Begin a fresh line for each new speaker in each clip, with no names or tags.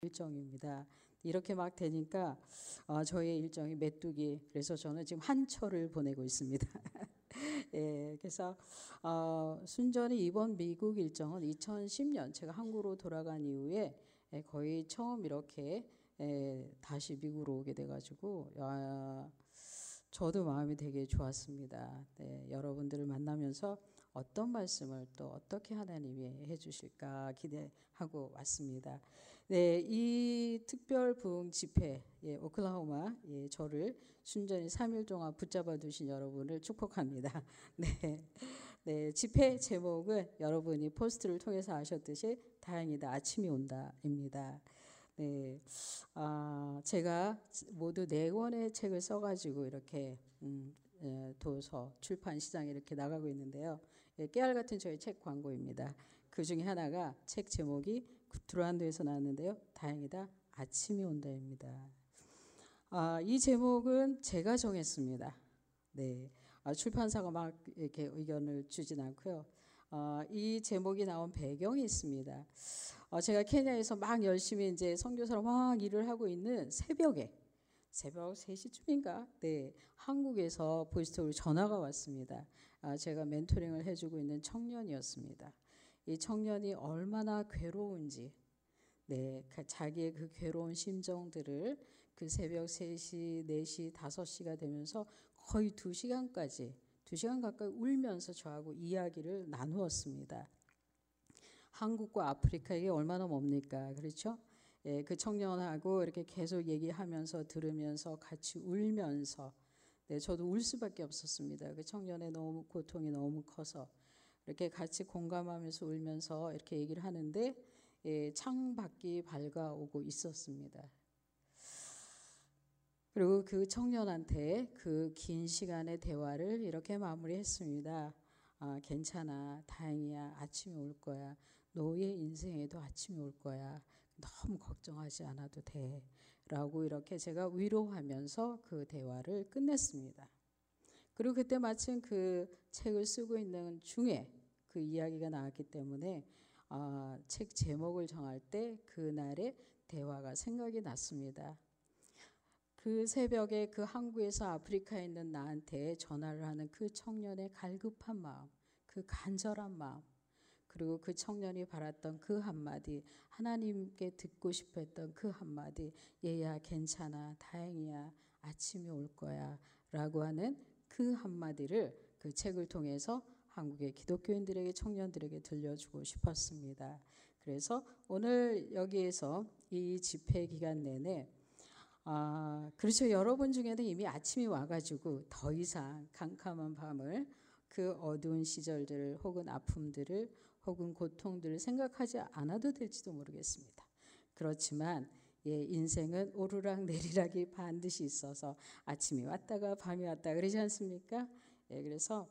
일정입니다. 이렇게 막 되니까 저의 일정이 메뚜기, 그래서 저는 지금 한 초를 보내고 있습니다. 예, 그래서 순전히 이번 미국 일정은 2010년 제가 한국으로 돌아간 이후에 거의 처음 이렇게 다시 미국으로 오게 돼가지고 저도 마음이 되게 좋았습니다. 네, 여러분들을 만나면서 어떤 말씀을 또 어떻게 하나님이 해주실까 기대하고 왔습니다. 네, 이 특별 부흥 집회, 오클라호마, 저를 순전히 3일 동안 붙잡아 두신 여러분을 축복합니다. 네, 네, 집회 제목은 여러분이 포스트를 통해서 아셨듯이 다행이다, 아침이 온다입니다. 네, 제가 모두 4권의 책을 써가지고 이렇게 도서 출판 시장에 이렇게 나가고 있는데요. 깨알 같은 저의 책 광고입니다. 그 중에 하나가 책 제목이 두란도에서 나왔는데요. 다행이다, 아침이 온다입니다. 이 제목은 제가 정했습니다. 네, 출판사가 막 이렇게 의견을 주진 않고요. 이 제목이 나온 배경이 있습니다. 제가 케냐에서 막 열심히 이제 선교사로 막 일을 하고 있는 새벽에 새벽 3시쯤인가? 네, 한국에서 보이스톡으로 전화가 왔습니다. 제가 멘토링을 해주고 있는 청년이었습니다. 이 청년이 얼마나 괴로운지, 네, 자기의 그 괴로운 심정들을 그 새벽 3시, 4시, 5시가 되면서 거의 2시간 가까이 울면서 저하고 이야기를 나누었습니다. 한국과 아프리카 이게 얼마나 멉니까? 그렇죠? 예, 그 청년하고 이렇게 계속 얘기하면서 들으면서 같이 울면서, 네, 저도 울 수밖에 없었습니다. 그 청년의 너무 고통이 너무 커서 이렇게 같이 공감하면서 울면서 이렇게 얘기를 하는데 창밖이 밝아오고 있었습니다. 그리고 그 청년한테 그 긴 시간의 대화를 이렇게 마무리했습니다. 괜찮아, 다행이야, 아침이 올 거야. 너의 인생에도 아침이 올 거야. 너무 걱정하지 않아도 돼. 라고 이렇게 제가 위로하면서 그 대화를 끝냈습니다. 그리고 그때 마침 그 책을 쓰고 있는 중에 그 이야기가 나왔기 때문에 책 제목을 정할 때 그날의 대화가 생각이 났습니다. 그 새벽에 그 한국에서 아프리카에 있는 나한테 전화를 하는 그 청년의 갈급한 마음, 그 간절한 마음, 그리고 그 청년이 바랐던 그 한마디, 하나님께 듣고 싶어 했던 그 한마디, 얘야 괜찮아, 다행이야, 아침이 올 거야 라고 하는 그 한마디를 그 책을 통해서 한국의 기독교인들에게, 청년들에게 들려주고 싶었습니다. 그래서 오늘 여기에서 이 집회 기간 내내 그렇죠. 여러분 중에는 이미 아침이 와가지고 더 이상 캄캄한 밤을, 그 어두운 시절들을, 혹은 아픔들을, 혹은 고통들을 생각하지 않아도 될지도 모르겠습니다. 그렇지만 인생은 오르락 내리락이 반드시 있어서 아침이 왔다가 밤이 왔다 그러지 않습니까? 그래서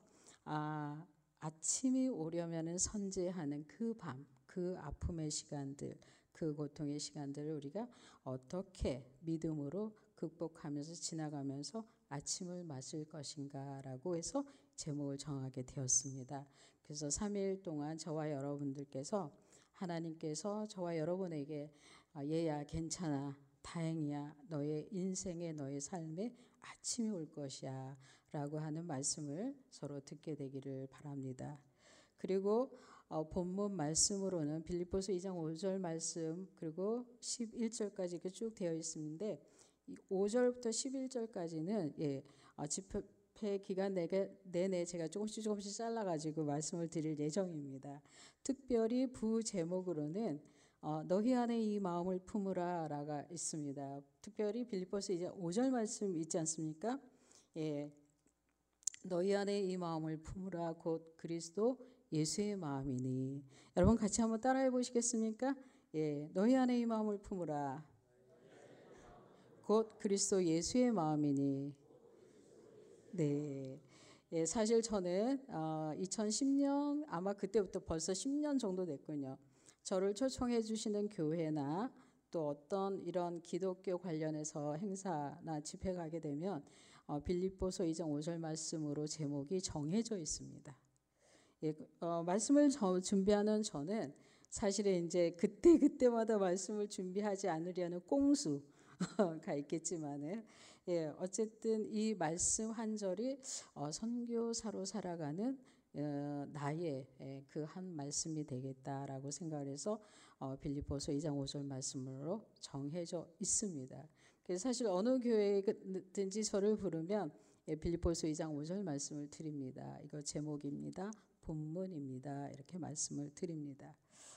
아침이 오려면 선제하는 그 밤, 그 아픔의 시간들, 그 고통의 시간들을 우리가 어떻게 믿음으로 극복하면서 지나가면서 아침을 맞을 것인가 라고 해서 제목을 정하게 되었습니다. 그래서 3일 동안 저와 여러분들께서, 하나님께서 저와 여러분에게 얘야 괜찮아, 다행이야, 너의 인생에, 너의 삶에 아침이 올 것이야 라고 하는 말씀을 서로 듣게 되기를 바랍니다. 그리고 본문 말씀으로는 빌립보서 2장 5절 말씀, 그리고 11절까지 이렇게 쭉 되어 있는데 5절부터 11절까지는 집회 기간 내내 제가 조금씩 잘라가지고 말씀을 드릴 예정입니다. 특별히 부제목으로는 너희 안에 이 마음을 품으라 라가 있습니다. 특별히 빌립보서 이제 5절 말씀 있지 않습니까? 너희 안에 이 마음을 품으라 곧 그리스도 예수의 마음이니. 여러분 같이 한번 따라해 보시겠습니까? 너희 안에 이 마음을 품으라 곧 그리스도 예수의 마음이니. 네. 사실 저는 2010년, 아마 그때부터 벌써 10년 정도 됐군요. 저를 초청해 주시는 교회나 또 어떤 이런 기독교 관련해서 행사나 집회 가게 되면 빌립보서 2장 5절 말씀으로 제목이 정해져 있습니다. 말씀을 준비하는 저는 사실은 이제 그때마다 말씀을 준비하지 않으려는 꽁수가 있겠지만은 예, 어쨌든 이 말씀 한 절이 선교사로 살아가는 나의 그 한 말씀이 되겠다라고 생각을 해서 빌립보서 2장 5절 말씀으로 정해져 있습니다. 그래서 사실 어느 교회든지 저를 부르면 빌립보서 2장 5절 말씀을 드립니다. 이거 제목입니다. 본문입니다. 이렇게 말씀을 드립니다.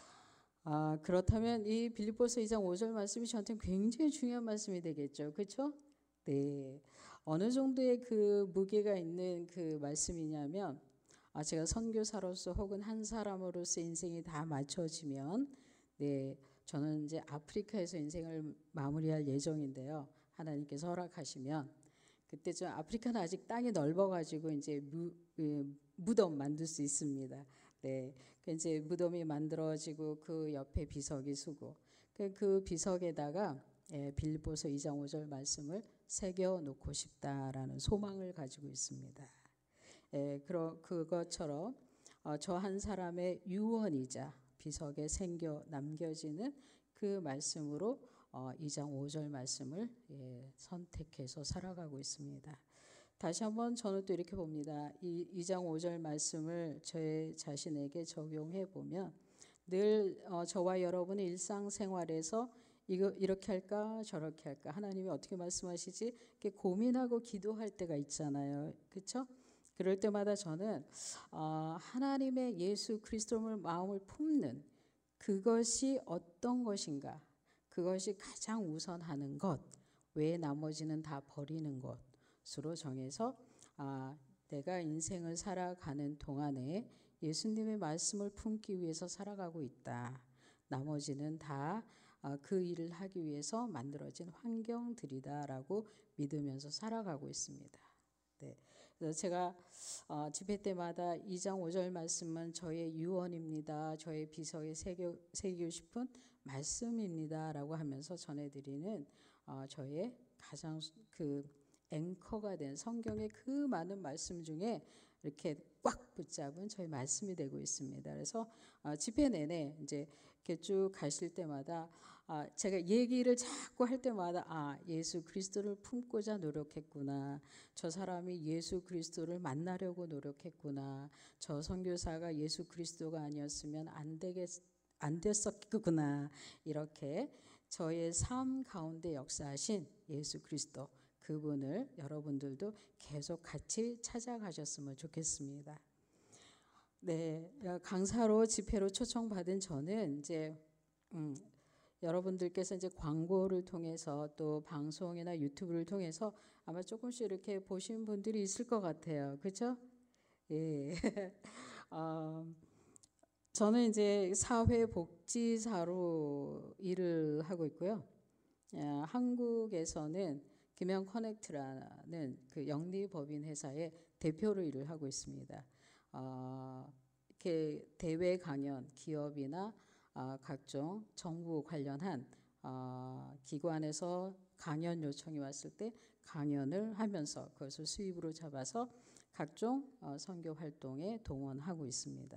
그렇다면 이 빌립보서 2장 5절 말씀이 저한테는 굉장히 중요한 말씀이 되겠죠. 그렇죠? 네. 어느 정도의 그 무게가 있는 그 말씀이냐면 제가 선교사로서 혹은 한 사람으로서 인생이 다 맞춰지면 네, 저는 이제 아프리카에서 인생을 마무리할 예정인데요. 하나님께서 허락하시면 그때 좀 아프리카는 아직 땅이 넓어가지고 이제 무덤 만들 수 있습니다. 네, 이제 무덤이 만들어지고 그 옆에 비석이 서고 그 비석에다가 빌립보서 2장 5절 말씀을 새겨 놓고 싶다라는 소망을 가지고 있습니다. 그것처럼 저 한 사람의 유언이자 비석에 새겨 남겨지는 그 말씀으로 2장 5절 말씀을 선택해서 살아가고 있습니다. 다시 한번 저는 또 이렇게 봅니다. 이 2장 5절 말씀을 제 자신에게 적용해 보면 늘 저와 여러분의 일상생활에서 이렇게 할까 저렇게 할까 하나님이 어떻게 말씀하시지 이렇게 고민하고 기도할 때가 있잖아요. 그렇죠? 그럴 때마다 저는 하나님의 예수 그리스도를 마음을 품는 그것이 어떤 것인가 그것이 가장 우선하는 것 외에 나머지는 다 버리는 것으로 정해서 내가 인생을 살아가는 동안에 예수님의 말씀을 품기 위해서 살아가고 있다. 나머지는 다 그 일을 하기 위해서 만들어진 환경들이다라고 믿으면서 살아가고 있습니다. 네. 그래서 제가 집회 때마다 2장 5절 말씀은 저의 유언입니다. 저의 비석에 새기고 싶은 말씀입니다라고 하면서 전해드리는 저의 가장 그 앵커가 된 성경의 그 많은 말씀 중에 이렇게 꽉 붙잡은 저의 말씀이 되고 있습니다. 그래서 집회 내내 이제 이렇게 쭉 가실 때마다 제가 얘기를 자꾸 할 때마다 예수 그리스도를 품고자 노력했구나. 저 사람이 예수 그리스도를 만나려고 노력했구나. 저 선교사가 예수 그리스도가 아니었으면 안 됐었구나. 이렇게 저의 삶 가운데 역사하신 예수 그리스도 그분을 여러분들도 계속 같이 찾아가셨으면 좋겠습니다. 네, 강사로 집회로 초청받은 저는 이제 여러분들께서 이제 광고를 통해서 또 방송이나 유튜브를 통해서 아마 조금씩 이렇게 보신 분들이 있을 것 같아요. 그렇죠? 예. 저는 이제 사회복지사로 일을 하고 있고요. 한국에서는 김영 커넥트라는 그 영리법인 회사의 대표로 일을 하고 있습니다. 이렇게 대외 강연, 기업이나 각종 정부 관련한 기관에서 강연 요청이 왔을 때 강연을 하면서 그것을 수입으로 잡아서 각종 선교 활동에 동원하고 있습니다.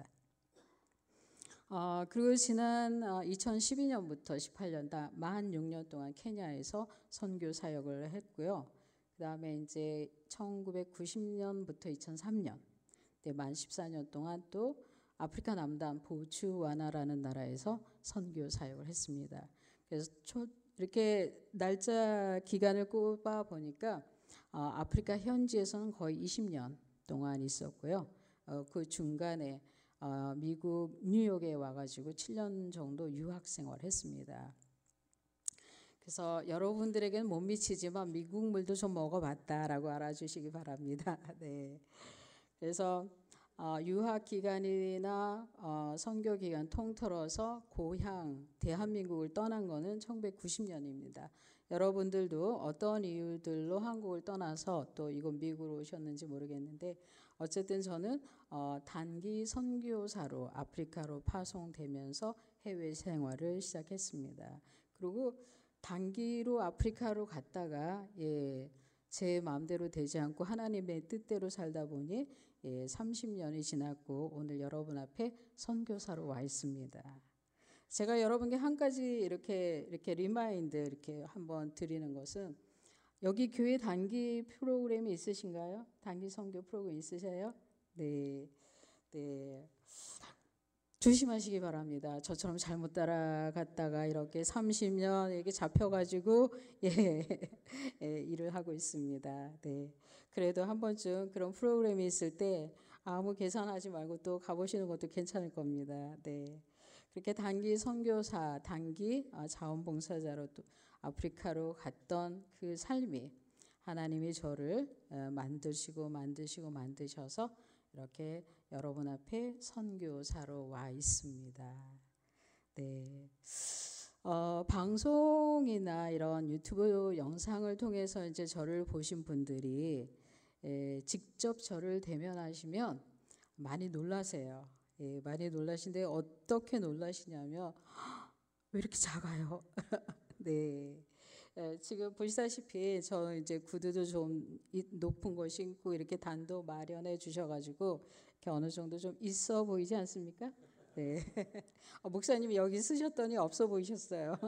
그리고 지난 2012년부터 18년 만 6년 동안 케냐에서 선교 사역을 했고요. 그 다음에 이제 1990년부터 2003년 만 14년 동안 또 아프리카 남단 보츠와나라는 나라에서 선교 사역을 했습니다. 그래서 이렇게 날짜 기간을 꼽아 보니까 아프리카 현지에서는 거의 20년 동안 있었고요. 그 중간에 미국 뉴욕에 와가지고 7년 정도 유학 생활했습니다. 그래서 여러분들에게는 못 미치지만 미국 물도 좀 먹어봤다라고 알아주시기 바랍니다. 네. 그래서 유학 기간이나 선교 기간 통틀어서 고향 대한민국을 떠난 거는 1990년입니다. 여러분들도 어떤 이유들로 한국을 떠나서 또 이곳 미국으로 오셨는지 모르겠는데 어쨌든 저는 단기 선교사로 아프리카로 파송되면서 해외 생활을 시작했습니다. 그리고 단기로 아프리카로 갔다가 제 마음대로 되지 않고 하나님의 뜻대로 살다 보니 30년이 지났고 오늘 여러분 앞에 선교사로 와 있습니다. 제가 여러분께 한 가지 이렇게 리마인드 이렇게 한번 드리는 것은 여기 교회 단기 프로그램이 있으신가요? 단기 선교 프로그램 있으세요? 네, 네. 조심하시기 바랍니다. 저처럼 잘못 따라갔다가 이렇게 30년 이렇게 잡혀가지고 예, 예, 일을 하고 있습니다. 네. 그래도 한 번쯤 그런 프로그램이 있을 때 아무 계산하지 말고 또 가보시는 것도 괜찮을 겁니다. 네. 그렇게 단기 선교사, 단기 자원봉사자로 또 아프리카로 갔던 그 삶이 하나님이 저를 만드셔서 이렇게 여러분 앞에 선교사로 와 있습니다. 네. 방송이나 이런 유튜브 영상을 통해서 이제 저를 보신 분들이 직접 저를 대면하시면 많이 놀라세요. 예, 많이 놀라신데 어떻게 놀라시냐면 왜 이렇게 작아요? 네. 지금 보시다시피 저 이제 구두도 좀 높은 거 신고 이렇게 단도 마련해 주셔가지고 이렇게 어느 정도 좀 있어 보이지 않습니까? 네. 목사님이 여기 쓰셨더니 없어 보이셨어요.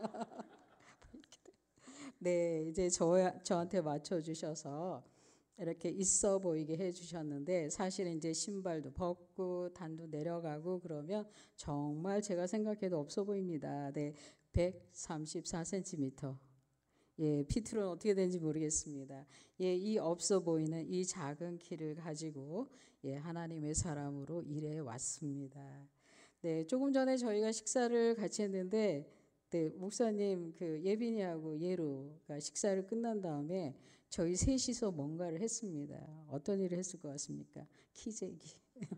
네, 이제 저한테 맞춰 주셔서 이렇게 있어 보이게 해 주셨는데 사실은 이제 신발도 벗고 단도 내려가고 그러면 정말 제가 생각해도 없어 보입니다. 네, 134cm. 예, 피트는 어떻게 되는지 모르겠습니다. 예, 이 없어 보이는 이 작은 키를 가지고 예, 하나님의 사람으로 일해 왔습니다. 네, 조금 전에 저희가 식사를 같이 했는데 네, 목사님 그 예빈이하고 예루가 식사를 끝난 다음에 저희 셋이서 뭔가를 했습니다. 어떤 일을 했을 것 같습니까? 키재기.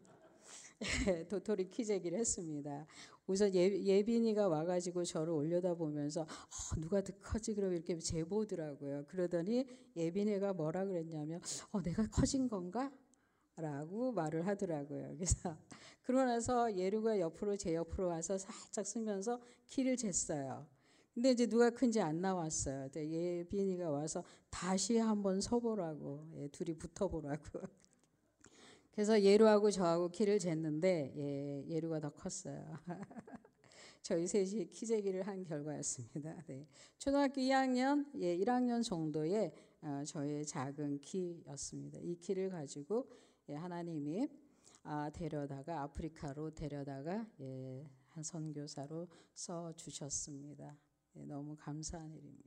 도토리 키재기를 했습니다. 우선 예빈이가 와가지고 저를 올려다보면서 누가 더 커지 그러고 이렇게 재보더라고요. 그러더니 예빈이가 뭐라 그랬냐면 내가 커진 건가? 라고 말을 하더라고요. 그래서 그러고 나서 예루가 제 옆으로 와서 살짝 쓰면서 키를 쟀어요. 근데 이제 누가 큰지 안 나왔어요. 예빈이가 와서 다시 한번 서보라고, 둘이 붙어보라고. 그래서 예루하고 저하고 키를 쟀는데 예루가 더 컸어요. 저희 셋이 키재기를 한 결과였습니다. 네. 초등학교 2학년, 1학년 정도의 저의 작은 키였습니다. 이 키를 가지고 하나님이 아프리카로 데려다가 한 선교사로 써 주셨습니다. 너무 감사한 일입니다.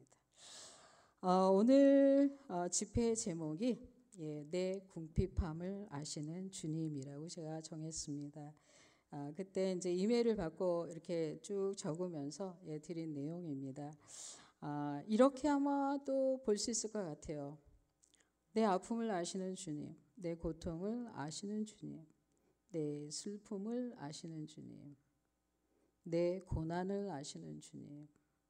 오늘 집회 제목이 내 궁핍함을 아시는 주님이라고 제가 정했습니다. 그때 이제 이메일을 받고 이렇게 쭉 적으면서 드린 내용입니다. 이렇게 아마 또 볼 수 있을 것 같아요. 내 아픔을 아시는 주님, 내 고통을 아시는 주님, 내 슬픔을 아시는 주님, 내 고난을 아시는 주님,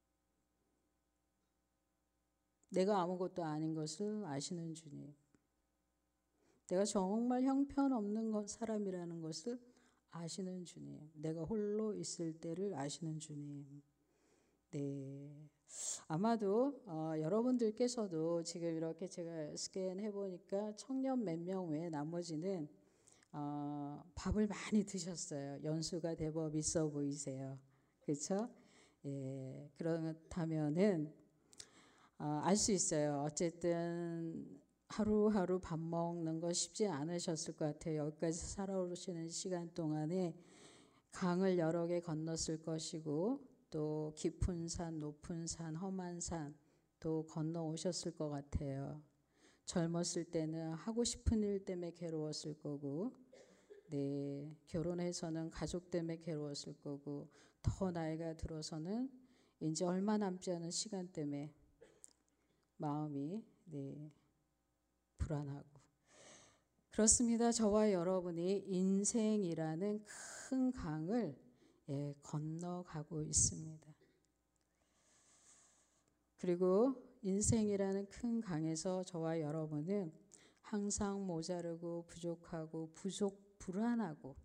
내가 아무것도 아닌 것을 아시는 주님, 내가 정말 형편없는 사람이라는 것을 아시는 주님, 내가 홀로 있을 때를 아시는 주님. 네, 아마도 여러분들께서도 지금 이렇게 제가 스캔해 보니까 청년 몇 명 외에 나머지는 밥을 많이 드셨어요. 연수가 제법 있어 보이세요. 그렇죠? 예, 그렇다면은 알 수 있어요. 어쨌든 하루하루 밥 먹는 거 쉽지 않으셨을 것 같아요. 여기까지 살아오시는 시간 동안에 강을 여러 개 건넜을 것이고 또 깊은 산, 높은 산, 험한 산 또 건너오셨을 것 같아요. 젊었을 때는 하고 싶은 일 때문에 괴로웠을 거고 네, 결혼해서는 가족 때문에 괴로웠을 거고 더 나이가 들어서는 이제 얼마 남지 않은 시간 때문에 마음이 불안하고 그렇습니다. 저와 여러분이 인생이라는 큰 강을 건너가고 있습니다. 그리고 인생이라는 큰 강에서 저와 여러분은 항상 모자르고 부족하고 불안하고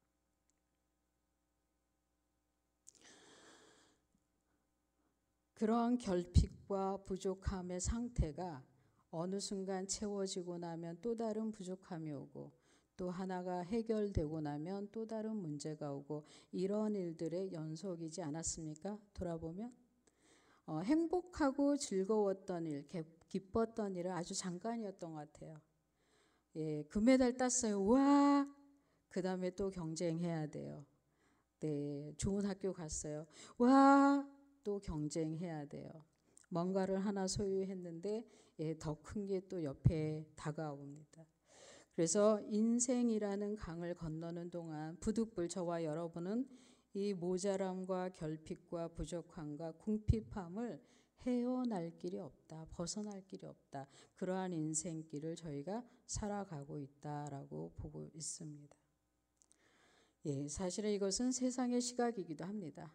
그러한 결핍과 부족함의 상태가 어느 순간 채워지고 나면 또 다른 부족함이 오고 또 하나가 해결되고 나면 또 다른 문제가 오고 이런 일들의 연속이지 않았습니까? 돌아보면 행복하고 즐거웠던 일, 기뻤던 일은 아주 잠깐이었던 것 같아요. 예, 금메달 땄어요. 와! 그 다음에 또 경쟁해야 돼요. 네, 좋은 학교 갔어요. 와! 또 경쟁해야 돼요. 뭔가를 하나 소유했는데 더 큰 게 또 옆에 다가옵니다. 그래서 인생이라는 강을 건너는 동안 부득불 저와 여러분은 이 모자람과 결핍과 부족함과 궁핍함을 헤어날 길이 없다. 벗어날 길이 없다. 그러한 인생길을 저희가 살아가고 있다라고 보고 있습니다. 예, 사실은 이것은 세상의 시각이기도 합니다.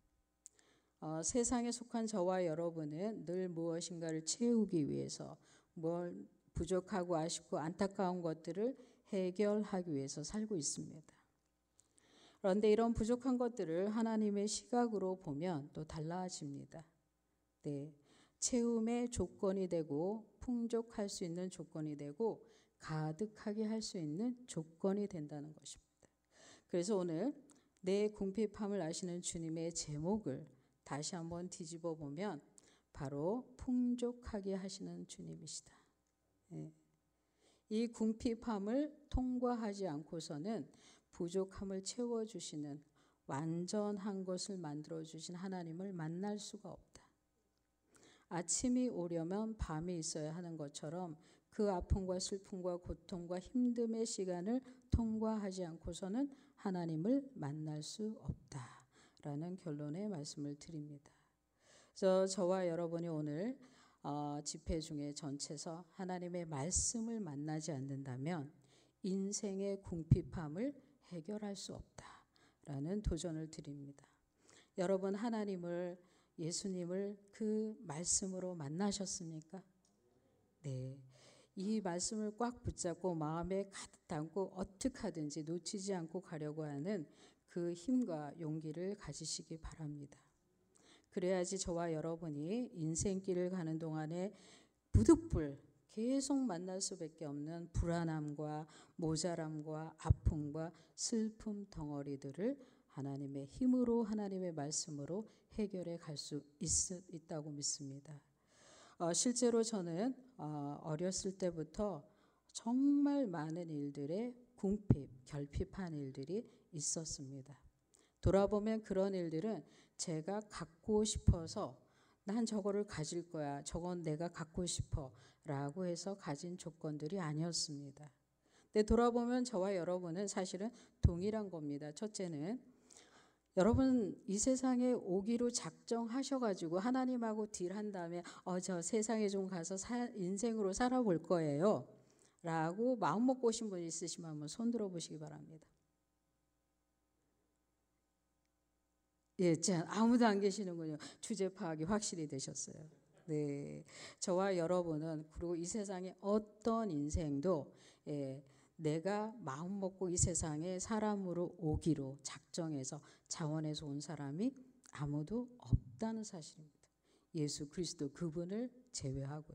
세상에 속한 저와 여러분은 늘 무엇인가를 채우기 위해서 뭘 부족하고 아쉽고 안타까운 것들을 해결하기 위해서 살고 있습니다. 그런데 이런 부족한 것들을 하나님의 시각으로 보면 또 달라집니다. 네, 채움의 조건이 되고 풍족할 수 있는 조건이 되고 가득하게 할 수 있는 조건이 된다는 것입니다. 그래서 오늘 내 궁핍함을 아시는 주님의 제목을 다시 한번 뒤집어 보면 바로 풍족하게 하시는 주님이시다. 네. 이 궁핍함을 통과하지 않고서는 부족함을 채워주시는 완전한 것을 만들어주신 하나님을 만날 수가 없다. 아침이 오려면 밤이 있어야 하는 것처럼 그 아픔과 슬픔과 고통과 힘듦의 시간을 통과하지 않고서는 하나님을 만날 수 없다라는 결론의 말씀을 드립니다. 그래서 저와 여러분이 오늘 집회 중에 전체에서 하나님의 말씀을 만나지 않는다면 인생의 궁핍함을 해결할 수 없다라는 도전을 드립니다. 여러분 하나님을 예수님을 그 말씀으로 만나셨습니까? 네. 이 말씀을 꽉 붙잡고 마음에 가득 담고 어떻게 하든지 놓치지 않고 가려고 하는 그 힘과 용기를 가지시기 바랍니다. 그래야지 저와 여러분이 인생길을 가는 동안에 부득불 계속 만날 수밖에 없는 불안함과 모자람과 아픔과 슬픔 덩어리들을 하나님의 힘으로 하나님의 말씀으로 해결해 갈 수 있다고 믿습니다. 실제로 저는 어렸을 때부터 정말 많은 일들에 궁핍, 결핍한 일들이 있었습니다. 돌아보면 그런 일들은 제가 갖고 싶어서 난 저거를 가질 거야. 저건 내가 갖고 싶어 라고 해서 가진 조건들이 아니었습니다. 근데 돌아보면 저와 여러분은 사실은 동일한 겁니다. 첫째는 여러분 이 세상에 오기로 작정하셔가지고 하나님하고 딜한 다음에 저 세상에 좀 가서 인생으로 살아볼 거예요 라고 마음먹고 오신 분 있으시면 한번 손 들어보시기 바랍니다. 예, 아무도 안 계시는군요. 주제 파악이 확실히 되셨어요. 네, 저와 여러분은 그리고 이 세상의 어떤 인생도 내가 마음 먹고 이 세상에 사람으로 오기로 작정해서 자원해서 온 사람이 아무도 없다는 사실입니다. 예수 그리스도 그분을 제외하고는.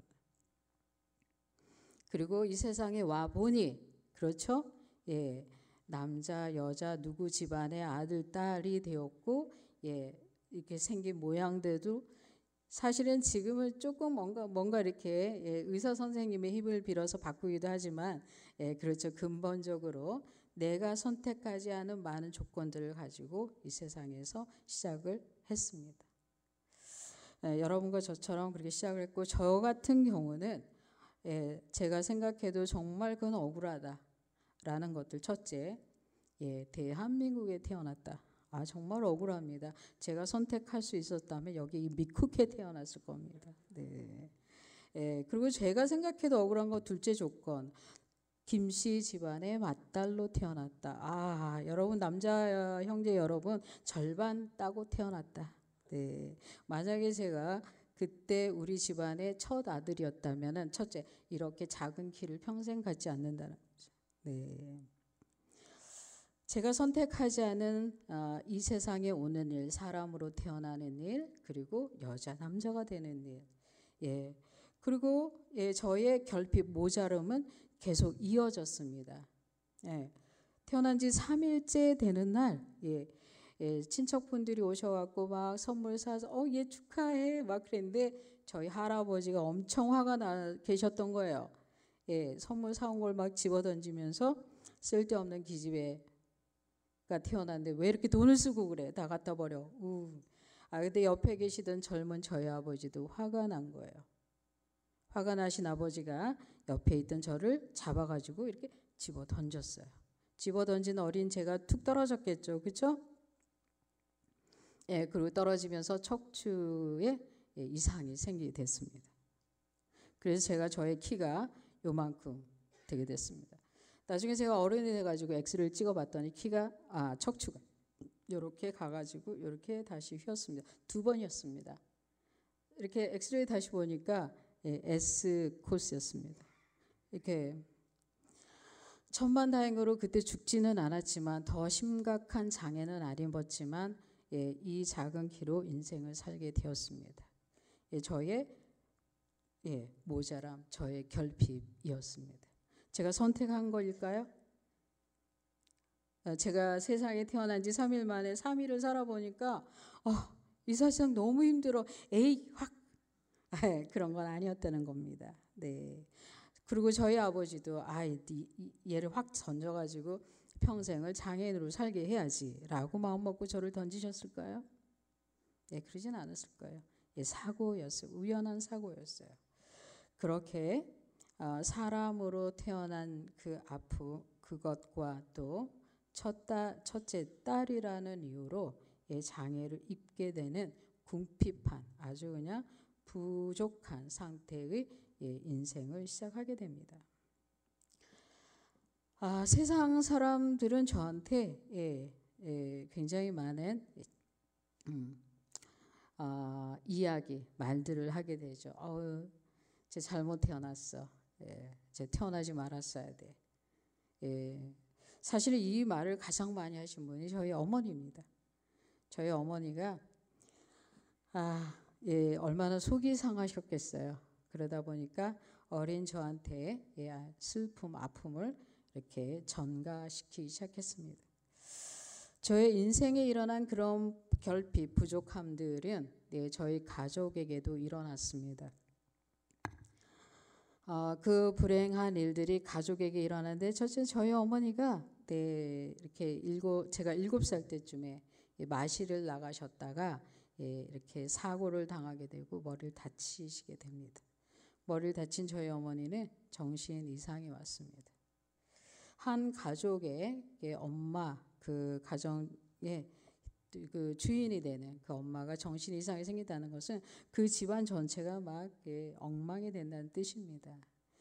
그리고 이 세상에 와 보니 그렇죠? 예, 남자 여자 누구 집안의 아들 딸이 되었고 이렇게 생긴 모양대도 사실은 지금은 조금 뭔가 이렇게 의사 선생님의 힘을 빌어서 바꾸기도 하지만 그렇죠. 근본적으로 내가 선택하지 않은 많은 조건들을 가지고 이 세상에서 시작을 했습니다. 여러분과 저처럼 그렇게 시작을 했고 저 같은 경우는 제가 생각해도 정말 그건 억울하다라는 것들. 첫째, 대한민국에 태어났다. 정말 억울합니다. 제가 선택할 수 있었다면 여기 미국에 태어났을 겁니다. 네. 그리고 제가 생각해도 억울한 거 둘째 조건. 김씨 집안의 맏딸로 태어났다. 여러분 남자 형제 여러분 절반 따고 태어났다. 네. 만약에 제가 그때 우리 집안의 첫 아들이었다면은 첫째 이렇게 작은 키를 평생 갖지 않는다는 거죠. 네. 제가 선택하지 않은 이 세상에 오는 일, 사람으로 태어나는 일, 그리고 여자, 남자가 되는 일. 그리고 저의 결핍, 모자름은 계속 이어졌습니다. 예, 태어난 지 3일째 되는 날, 친척분들이 오셔갖고 막 선물 사서 얘 축하해 막 그랬는데 저희 할아버지가 엄청 화가 나 계셨던 거예요. 선물 사온 걸 막 집어던지면서 쓸데없는 기집애가 태어났는데 왜 이렇게 돈을 쓰고 그래? 다 갖다 버려. 근데 옆에 계시던 젊은 저희 아버지도 화가 난 거예요. 화가 나신 아버지가 옆에 있던 저를 잡아가지고 이렇게 집어 던졌어요. 집어 던진 어린 제가 툭 떨어졌겠죠. 그렇죠? 그리고 떨어지면서 척추에 이상이 생기게 됐습니다. 그래서 제가 저의 키가 요만큼 되게 됐습니다. 나중에 제가 어른이 돼가지고 엑스를 찍어봤더니 척추가 이렇게 가가지고 이렇게 다시 휘었습니다. 2번이었습니다. 이렇게 엑스레이 다시 보니까 S 코스였습니다. 이렇게 천만다행으로 그때 죽지는 않았지만 더 심각한 장애는 안 입었지만 이 작은 키로 인생을 살게 되었습니다. 저의 모자람, 저의 결핍이었습니다. 제가 선택한 거일까요? 제가 세상에 태어난 지 3일 만에 3일을 살아보니까 이 세상 너무 힘들어. 확 그런 건 아니었다는 겁니다. 네. 그리고 저희 아버지도 얘를 확 던져가지고 평생을 장애인으로 살게 해야지라고 마음먹고 저를 던지셨을까요? 그러진 않았을 거예요. 사고였어요. 우연한 사고였어요. 그렇게 사람으로 태어난 그 아픔, 그것과 또 첫째 딸이라는 이유로 장애를 입게 되는 궁핍한 아주 그냥 부족한 상태의 인생을 시작하게 됩니다. 세상 사람들은 저한테 굉장히 많은 이야기, 말들을 하게 되죠. 쟤 잘못 태어났어. 쟤 태어나지 말았어야 돼. 사실 이 말을 가장 많이 하신 분이 저희 어머니입니다. 저희 어머니가 얼마나 속이 상하셨겠어요. 그러다 보니까 어린 저한테 슬픔, 아픔을 이렇게 전가시키기 시작했습니다. 저의 인생에 일어난 그런 결핍, 부족함들은 저희 가족에게도 일어났습니다. 그 불행한 일들이 가족에게 일어났는데 첫째 저희 어머니가 이렇게 제가 7살 때쯤에 마실을 나가셨다가 이렇게 사고를 당하게 되고 머리를 다치시게 됩니다. 머리를 다친 저희 어머니는 정신 이상이 왔습니다. 한 가족의 엄마, 그 가정의 그 주인이 되는 그 엄마가 정신 이상이 생긴다는 것은 그 집안 전체가 막 엉망이 된다는 뜻입니다.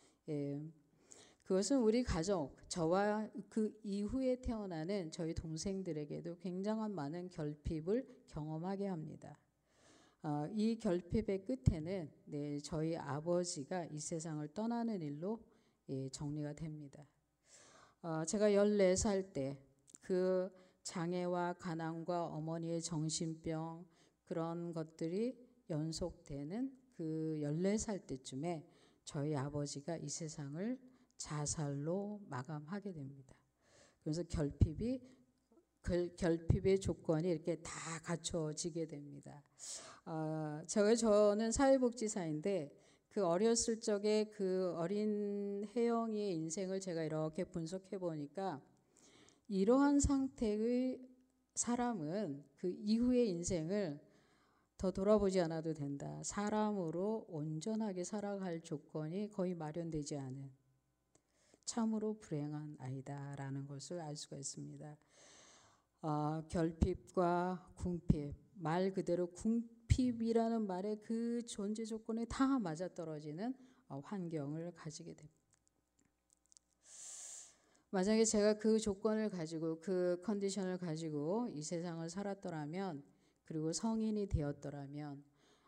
그것은 우리 가족, 저와 그 이후에 태어나는 저희 동생들에게도 굉장한 많은 결핍을 경험하게 합니다. 이 결핍의 끝에는 저희 아버지가 이 세상을 떠나는 일로 정리가 됩니다. 제가 14살 때 그 장애와 가난과 어머니의 정신병 그런 것들이 연속되는 그 14살 때쯤에 저희 아버지가 이 세상을 자살로 마감하게 됩니다. 그래서 결핍의 조건이 이렇게 다 갖춰지게 됩니다. 저는 사회복지사인데 그 어렸을 적에 그 어린 혜영이의 인생을 제가 이렇게 분석해 보니까 이러한 상태의 사람은 그 이후의 인생을 더 돌아보지 않아도 된다. 사람으로 온전하게 살아갈 조건이 거의 마련되지 않은 참으로 불행한 아이다라는 것을 알 수가 있습니다. 결핍과 궁핍, 말 그대로 궁핍이라는 말의 그 존재 조건에 다 맞아떨어지는 환경을 가지게 됩니다. 만약에 제가 그 조건을 가지고 그 컨디션을 가지고 이 세상을 살았더라면 그리고 성인이 되었더라면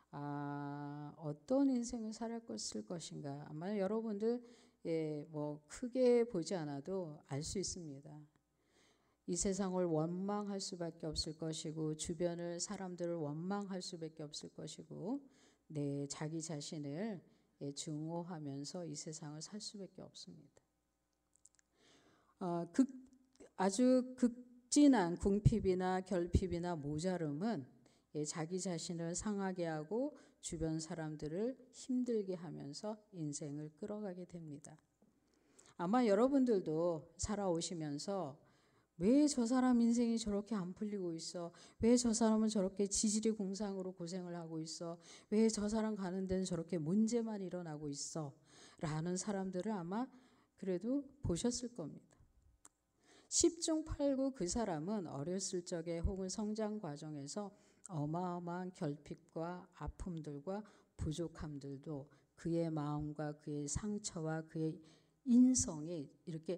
어떤 인생을 살았을 것인가 아마 여러분들 뭐 크게 보지 않아도 알 수 있습니다. 이 세상을 원망할 수밖에 없을 것이고 주변을 사람들을 원망할 수밖에 없을 것이고 자기 자신을 증오하면서 이 세상을 살 수밖에 없습니다. 그 아주 극진한 궁핍이나 결핍이나 모자름은 자기 자신을 상하게 하고 주변 사람들을 힘들게 하면서 인생을 끌어가게 됩니다. 아마 여러분들도 살아오시면서 왜 저 사람 인생이 저렇게 안 풀리고 있어? 왜 저 사람은 저렇게 지질이 공상으로 고생을 하고 있어? 왜 저 사람 가는 데는 저렇게 문제만 일어나고 있어? 라는 사람들을 아마 그래도 보셨을 겁니다. 10중 8구 그 사람은 어렸을 적에 혹은 성장 과정에서 어마어마한 결핍과 아픔들과 부족함들도 그의 마음과 그의 상처와 그의 인성이 이렇게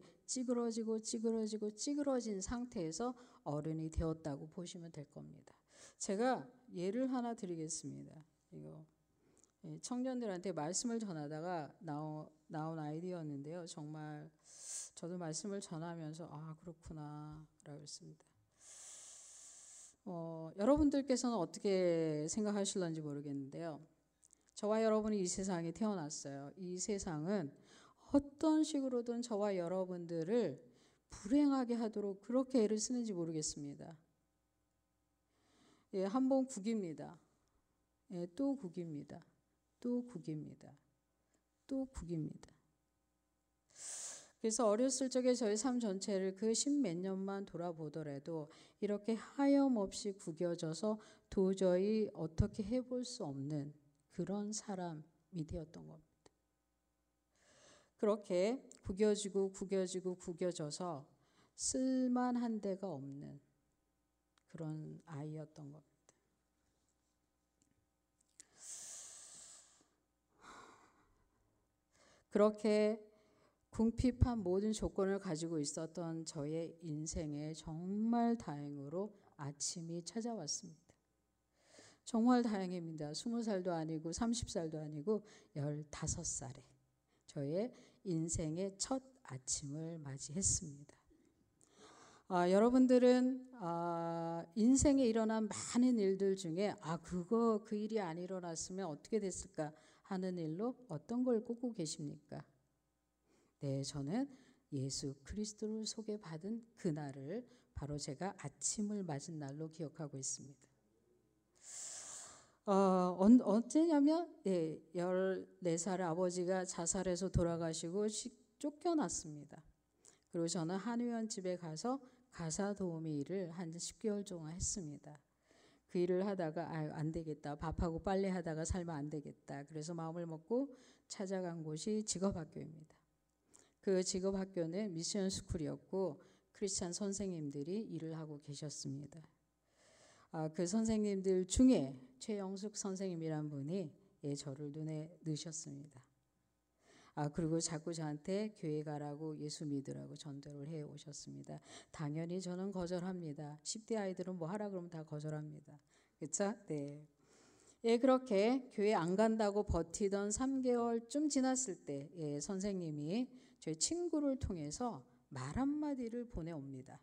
찌그러진 상태에서 어른이 되었다고 보시면 될 겁니다. 제가 예를 하나 드리겠습니다. 이거 청년들한테 말씀을 전하다가 나온 아이디어였는데요. 정말 저도 말씀을 전하면서 그렇구나 라고 했습니다. 여러분들께서는 어떻게 생각하실런지 모르겠는데요. 저와 여러분이 이 세상에 태어났어요. 이 세상은 어떤 식으로든 저와 여러분들을 불행하게 하도록 그렇게 애를 쓰는지 모르겠습니다. 한 번 국입니다. 또 국입니다. 또 국입니다. 또 국입니다. 그래서 어렸을 적에 저희 삶 전체를 그 10몇 년만 돌아보더라도 이렇게 하염없이 구겨져서 도저히 어떻게 해볼 수 없는 그런 사람이 되었던 겁니다. 그렇게 구겨져서 쓸만한 데가 없는 그런 아이였던 겁니다. 그렇게 궁핍한 모든 조건을 가지고 있었던 저의 인생에 정말 다행으로 아침이 찾아왔습니다. 정말 다행입니다. 20살도 아니고 30살도 아니고 15살에 저의 인생의 첫 아침을 맞이했습니다. 여러분들은 인생에 일어난 많은 일들 중에 그 일이 안 일어났으면 어떻게 됐을까 하는 일로 어떤 걸 꼽고 계십니까? 네, 저는 예수 그리스도를 소개받은 그날을 바로 제가 아침을 맞은 날로 기억하고 있습니다. 언제냐면 14살 아버지가 자살해서 돌아가시고 쫓겨났습니다. 그리고 저는 한의원 집에 가서 가사 도우미 일을 한 10개월 동안 했습니다. 그 일을 하다가 안 되겠다. 밥하고 빨래 하다가 살면 안 되겠다. 그래서 마음을 먹고 찾아간 곳이 직업학교입니다. 그 직업학교는 미션 스쿨이었고 크리스찬 선생님들이 일을 하고 계셨습니다. 그 선생님들 중에 최영숙 선생님이란 분이 저를 눈에 넣으셨습니다. 그리고 자꾸 저한테 교회 가라고 예수 믿으라고 전도를 해 오셨습니다. 당연히 저는 거절합니다. 10대 아이들은 뭐 하라 그러면 다 거절합니다. 그렇죠? 네. 그렇게 교회 안 간다고 버티던 3개월쯤 지났을 때 선생님이 저희 친구를 통해서 말 한마디를 보내옵니다.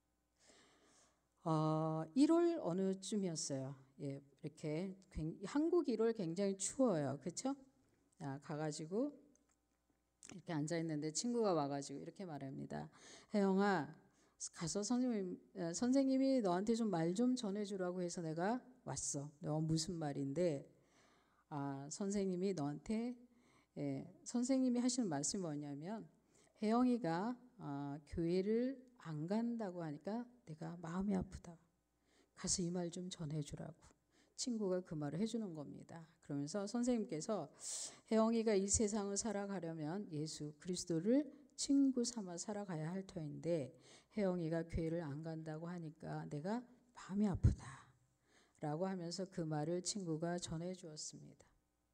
1월 어느쯤이었어요. 이렇게 한국 1월 굉장히 추워요. 그렇죠? 가가지고 이렇게 앉아 있는데 친구가 와가지고 이렇게 말합니다. 혜영아, 가서 선생님이 너한테 좀 말 좀 전해주라고 해서 내가 왔어. 너 무슨 말인데? 선생님이 너한테 선생님이 하시는 말씀이 뭐냐면 혜영이가 교회를 안 간다고 하니까 내가 마음이 아프다. 가서 이 말 좀 전해주라고. 친구가 그 말을 해주는 겁니다. 그러면서 선생님께서 혜영이가 이 세상을 살아가려면 예수 그리스도를 친구 삼아 살아가야 할 터인데 혜영이가 교회를 안 간다고 하니까 내가 마음이 아프다. 라고 하면서 그 말을 친구가 전해주었습니다.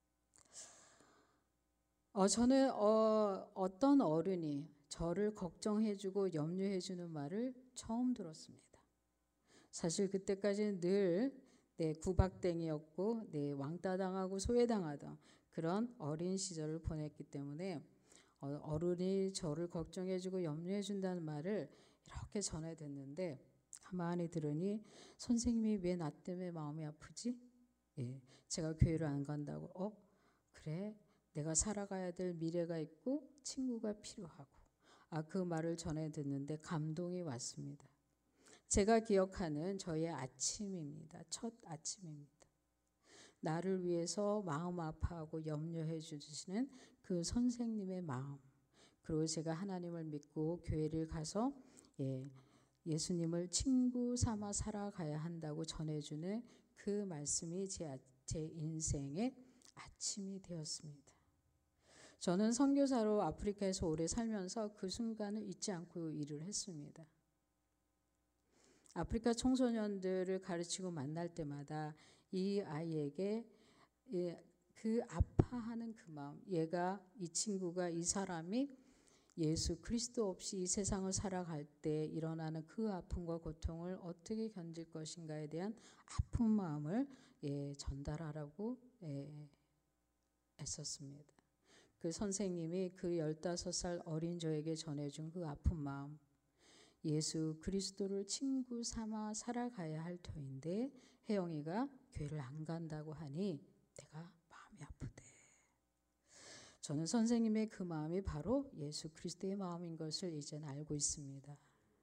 저는 어떤 어른이 저를 걱정해주고 염려해주는 말을 처음 들었습니다. 사실 그때까지는 늘 구박댕이였고 왕따 당하고 소외당하던 그런 어린 시절을 보냈기 때문에 어른이 저를 걱정해주고 염려해준다는 말을 이렇게 전해 듣는데 가만히 들으니 선생님이 왜 나 때문에 마음이 아프지? 제가 교회를 안 간다고. 그래, 내가 살아가야 될 미래가 있고 친구가 필요하고 그 말을 전해 듣는데 감동이 왔습니다. 제가 기억하는 저의 아침입니다. 첫 아침입니다. 나를 위해서 마음 아파하고 염려해 주시는 그 선생님의 마음, 그리고 제가 하나님을 믿고 교회를 가서 예수님을 친구 삼아 살아가야 한다고 전해주는 그 말씀이 제 인생의 아침이 되었습니다. 저는 선교사로 아프리카에서 오래 살면서 그 순간을 잊지 않고 일을 했습니다. 아프리카 청소년들을 가르치고 만날 때마다 이 아이에게 그 아파하는 그 마음, 이 친구가, 이 사람이 예수 그리스도 없이 이 세상을 살아갈 때 일어나는 그 아픔과 고통을 어떻게 견딜 것인가에 대한 아픈 마음을 전달하라고 했었습니다. 그 선생님이 그 15살 어린 저에게 전해준 그 아픈 마음, 예수 그리스도를 친구 삼아 살아가야 할 터인데 혜영이가 교회를 안 간다고 하니 내가 마음이 아프대. 저는 선생님의 그 마음이 바로 예수 그리스도의 마음인 것을 이제는 알고 있습니다.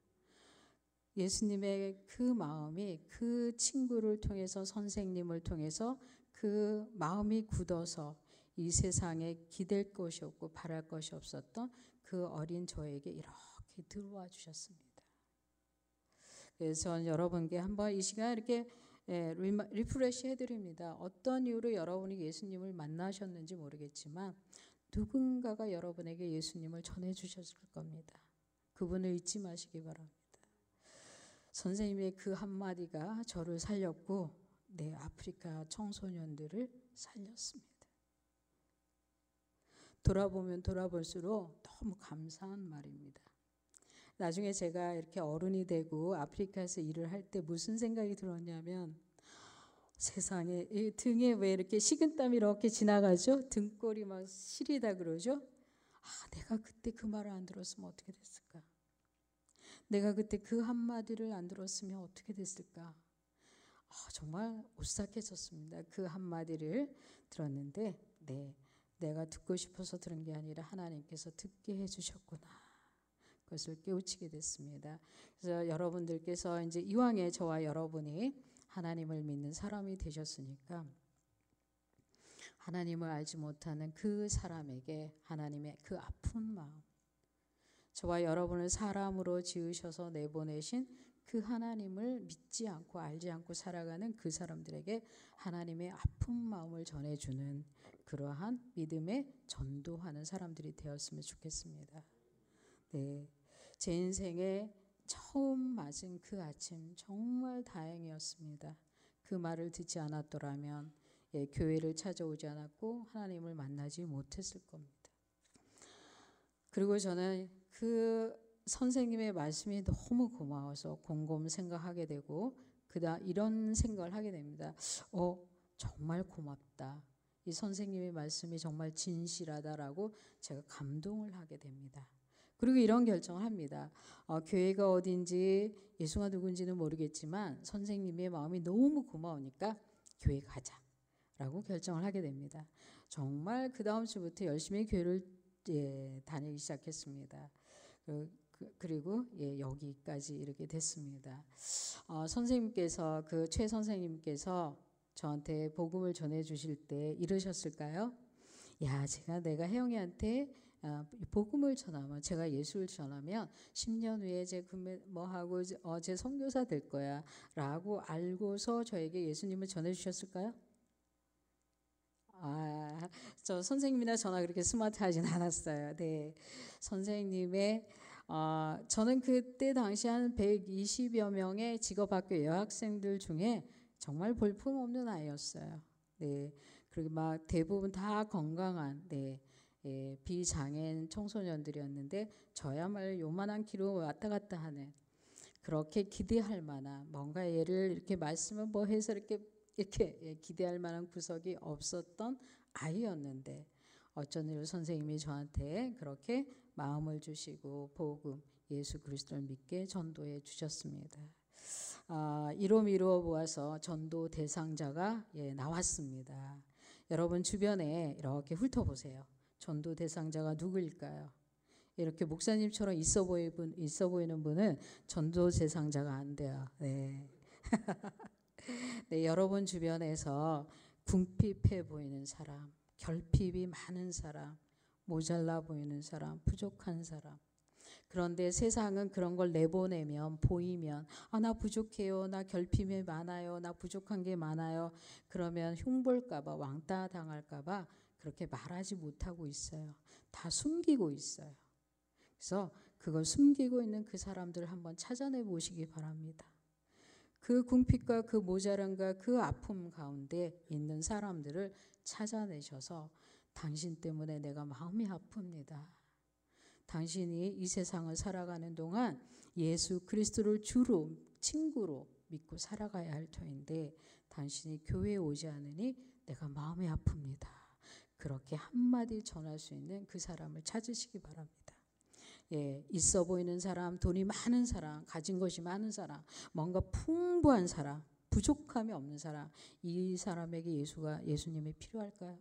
예수님의 그 마음이 그 친구를 통해서, 선생님을 통해서 그 마음이 굳어서 이 세상에 기댈 것이 없고 바랄 것이 없었던 그 어린 저에게 이렇게 들어와 주셨습니다. 그래서 저는 여러분께 한번 이 시간 이렇게 리프레시 해드립니다. 어떤 이유로 여러분이 예수님을 만나셨는지 모르겠지만 누군가가 여러분에게 예수님을 전해주셨을 겁니다. 그분을 잊지 마시기 바랍니다. 선생님의 그 한마디가 저를 살렸고 아프리카 청소년들을 살렸습니다. 돌아보면 돌아볼수록 너무 감사한 말입니다. 나중에 제가 이렇게 어른이 되고 아프리카에서 일을 할 때 무슨 생각이 들었냐면, 세상에 이 등에 왜 이렇게 식은땀이 이렇게 지나가죠? 등골이 막 시리다 그러죠? 내가 그때 그 말을 안 들었으면 어떻게 됐을까? 내가 그때 그 한마디를 안 들었으면 어떻게 됐을까? 정말 오싹해졌습니다. 그 한마디를 들었는데 내가 듣고 싶어서 들은 게 아니라 하나님께서 듣게 해주셨구나. 그것을 깨우치게 됐습니다. 그래서 여러분들께서 이제 이왕에 저와 여러분이 하나님을 믿는 사람이 되셨으니까 하나님을 알지 못하는 그 사람에게 하나님의 그 아픈 마음, 저와 여러분을 사람으로 지으셔서 내보내신 그 하나님을 믿지 않고 알지 않고 살아가는 그 사람들에게 하나님의 아픈 마음을 전해주는 그러한 믿음에 전도하는 사람들이 되었으면 좋겠습니다. 제 인생에 처음 맞은 그 아침 정말 다행이었습니다. 그 말을 듣지 않았더라면 교회를 찾아오지 않았고 하나님을 만나지 못했을 겁니다. 그리고 저는 그 선생님의 말씀이 너무 고마워서 곰곰 생각하게 되고 이런 생각을 하게 됩니다. 정말 고맙다. 이 선생님의 말씀이 정말 진실하다라고 제가 감동을 하게 됩니다. 그리고 이런 결정을 합니다. 교회가 어딘지 예수가 누군지는 모르겠지만 선생님의 마음이 너무 고마우니까 교회 가자라고 결정을 하게 됩니다. 정말 그 다음 주부터 열심히 교회를 다니기 시작했습니다. 그리고 여기까지 이렇게 됐습니다. 선생님께서 최 선생님께서 저한테 복음을 전해 주실 때 이러셨을까요? 내가 혜영이한테 복음을 전하면, 제가 예수를 전하면 10년 후에 제 선교사 될 거야 라고 알고서 저에게 예수님을 전해주셨을까요? 저 선생님이나 저나 그렇게 스마트하진 않았어요. 선생님의 저는 그때 당시 한 120여 명의 직업학교 여학생들 중에 정말 볼품없는 아이였어요. 그리고 막 대부분 다 건강한 비장애인 청소년들이었는데 저야말로 요만한 키로 왔다 갔다 하는, 그렇게 기대할 만한, 뭔가 얘를 이렇게 말씀을 해서 이렇게 기대할 만한 구석이 없었던 아이였는데 어쩐 일로 선생님이 저한테 그렇게 마음을 주시고 복음 예수 그리스도를 믿게 전도해 주셨습니다. 이로 보아서 전도 대상자가 나왔습니다. 여러분 주변에 이렇게 훑어보세요. 전도 대상자가 누구일까요? 이렇게 목사님처럼 있어 보이는 분은 전도 대상자가 안 돼요. 네. 네, 여러분 주변에서 궁핍해 보이는 사람, 결핍이 많은 사람, 모자라 보이는 사람, 부족한 사람. 그런데 세상은 그런 걸 내보내면, 보이면, 나 부족해요, 나 결핍이 많아요, 나 부족한 게 많아요. 그러면 흉볼까봐, 왕따 당할까봐 그렇게 말하지 못하고 있어요. 다 숨기고 있어요. 그래서 그걸 숨기고 있는 그 사람들을 한번 찾아내 보시기 바랍니다. 그 궁핍과 그 모자람과 그 아픔 가운데 있는 사람들을 찾아내셔서 당신 때문에 내가 마음이 아픕니다. 당신이 이 세상을 살아가는 동안 예수 그리스도를 주로 친구로 믿고 살아가야 할 터인데 당신이 교회에 오지 않으니 내가 마음이 아픕니다. 그렇게 한마디 전할 수 있는 그 사람을 찾으시기 바랍니다. 예, 있어 보이는 사람, 돈이 많은 사람, 가진 것이 많은 사람, 뭔가 풍부한 사람, 부족함이 없는 사람, 이 사람에게 예수님이 필요할까요?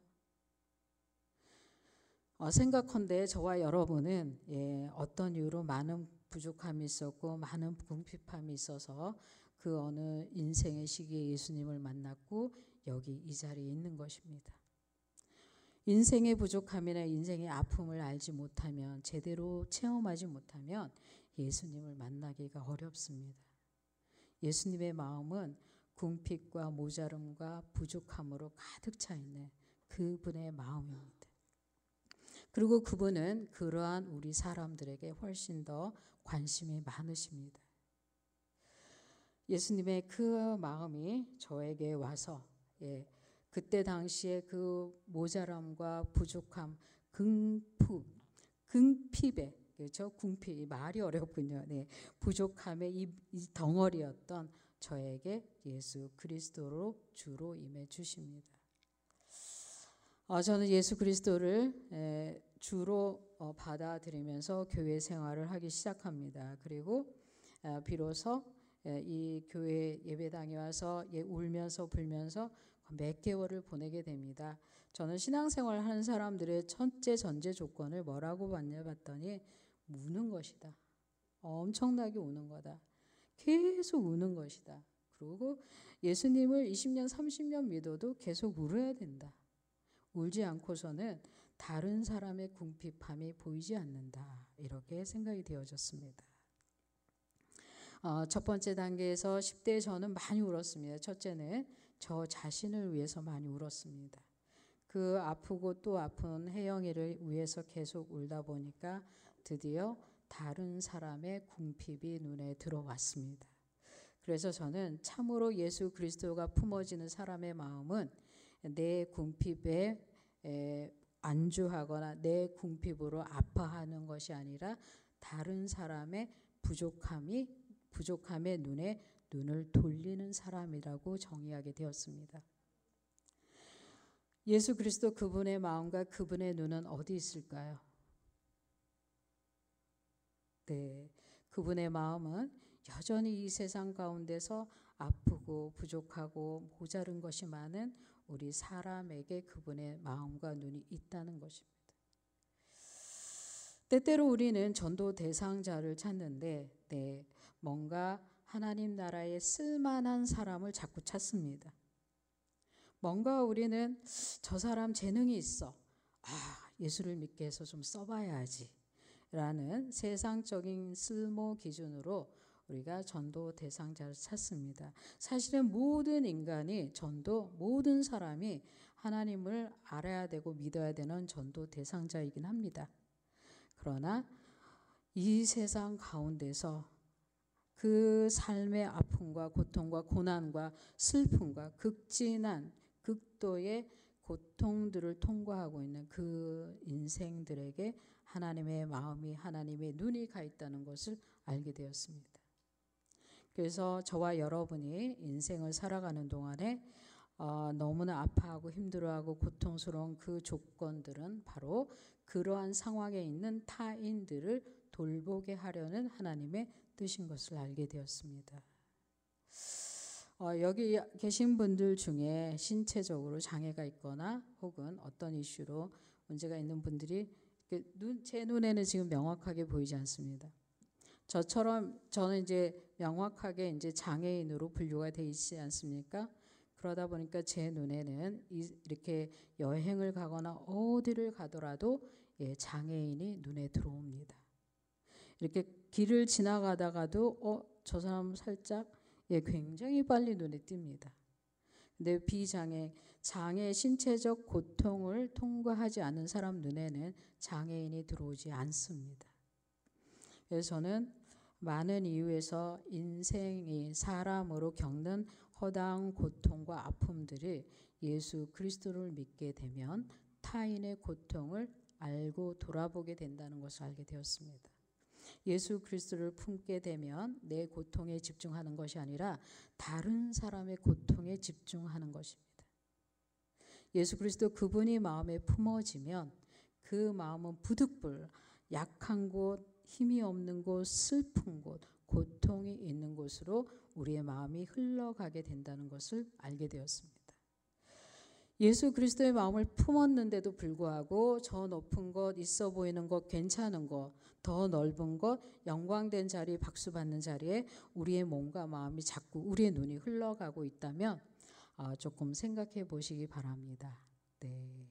생각컨대 저와 여러분은 어떤 이유로 많은 부족함이 있었고 많은 궁핍함이 있어서 그 어느 인생의 시기에 예수님을 만났고 여기 이 자리에 있는 것입니다. 인생의 부족함이나 인생의 아픔을 알지 못하면 제대로 체험하지 못하면 예수님을 만나기가 어렵습니다. 예수님의 마음은 궁핍과 모자름과 부족함으로 가득 차 있는 그분의 마음입니다. 그리고 그분은 그러한 우리 사람들에게 훨씬 더 관심이 많으십니다. 예수님의 그 마음이 저에게 와서 그때 당시에 그 모자람과 부족함, 궁핍에 그렇죠? 궁핍 말이 어렵군요. 네, 부족함의 이 덩어리였던 저에게 예수 그리스도로 주로 임해 주십니다. 저는 예수 그리스도를 주로 받아들이면서 교회 생활을 하기 시작합니다. 그리고 비로소 이 교회 예배당에 와서 울면서 불면서 몇 개월을 보내게 됩니다. 저는 신앙생활 하는 사람들의 첫째 전제 조건을 뭐라고 봤더니 우는 것이다. 엄청나게 우는 거다. 계속 우는 것이다. 그리고 예수님을 20년 30년 믿어도 계속 울어야 된다. 울지 않고서는 다른 사람의 궁핍함이 보이지 않는다. 이렇게 생각이 되어졌습니다. 첫 번째 단계에서 10대 저는 많이 울었습니다. 첫째는 저 자신을 위해서 많이 울었습니다. 그 아프고 또 아픈 혜영이를 위해서 계속 울다 보니까 드디어 다른 사람의 궁핍이 눈에 들어왔습니다. 그래서 저는 참으로 예수 그리스도가 품어지는 사람의 마음은 내 궁핍에 안주하거나 내 궁핍으로 아파하는 것이 아니라 다른 사람의 부족함의 눈을 돌리는 사람이라고 정의하게 되었습니다. 예수 그리스도 그분의 마음과 그분의 눈은 어디 있을까요? 네, 그분의 마음은 여전히 이 세상 가운데서 아프고 부족하고 모자른 것이 많은 우리 사람에게 그분의 마음과 눈이 있다는 것입니다. 때때로 우리는 전도 대상자를 찾는데 뭔가 하나님 나라에 쓸만한 사람을 자꾸 찾습니다. 뭔가 우리는 저 사람 재능이 있어. 예수를 믿게 해서 좀 써봐야지. 라는 세상적인 쓸모 기준으로 우리가 전도 대상자를 찾습니다. 사실은 모든 인간이 모든 사람이 하나님을 알아야 되고 믿어야 되는 전도 대상자이긴 합니다. 그러나 이 세상 가운데서 그 삶의 아픔과 고통과 고난과 슬픔과 극진한 극도의 고통들을 통과하고 있는 그 인생들에게 하나님의 마음이 하나님의 눈이 가 있다는 것을 알게 되었습니다. 그래서 저와 여러분이 인생을 살아가는 동안에 너무나 아파하고 힘들어하고 고통스러운 그 조건들은 바로 그러한 상황에 있는 타인들을 돌보게 하려는 하나님의 뜻인 것을 알게 되었습니다. 여기 계신 분들 중에 신체적으로 장애가 있거나 혹은 어떤 이슈로 문제가 있는 분들이 제 눈에는 지금 명확하게 보이지 않습니다. 저처럼 저는 이제 명확하게 이제 장애인으로 분류가 돼 있지 않습니까? 그러다 보니까 제 눈에는 이렇게 여행을 가거나 어디를 가더라도 장애인이 눈에 들어옵니다. 이렇게 길을 지나가다가도 저 사람 살짝 굉장히 빨리 눈에 띕니다. 근데 장애 신체적 고통을 통과하지 않은 사람 눈에는 장애인이 들어오지 않습니다. 그래서 저는 많은 이유에서 인생이 사람으로 겪는 허다한 고통과 아픔들이 예수 그리스도를 믿게 되면 타인의 고통을 알고 돌아보게 된다는 것을 알게 되었습니다. 예수 그리스도를 품게 되면 내 고통에 집중하는 것이 아니라 다른 사람의 고통에 집중하는 것입니다. 예수 그리스도 그분이 마음에 품어지면 그 마음은 부득불 약한 곳, 힘이 없는 곳, 슬픈 곳, 고통이 있는 곳으로 우리의 마음이 흘러가게 된다는 것을 알게 되었습니다. 예수 그리스도의 마음을 품었는데도 불구하고 저 높은 것, 있어 보이는 것, 괜찮은 것, 더 넓은 것, 영광된 자리, 박수 받는 자리에 우리의 몸과 마음이 자꾸 우리의 눈이 흘러가고 있다면 조금 생각해 보시기 바랍니다. 네.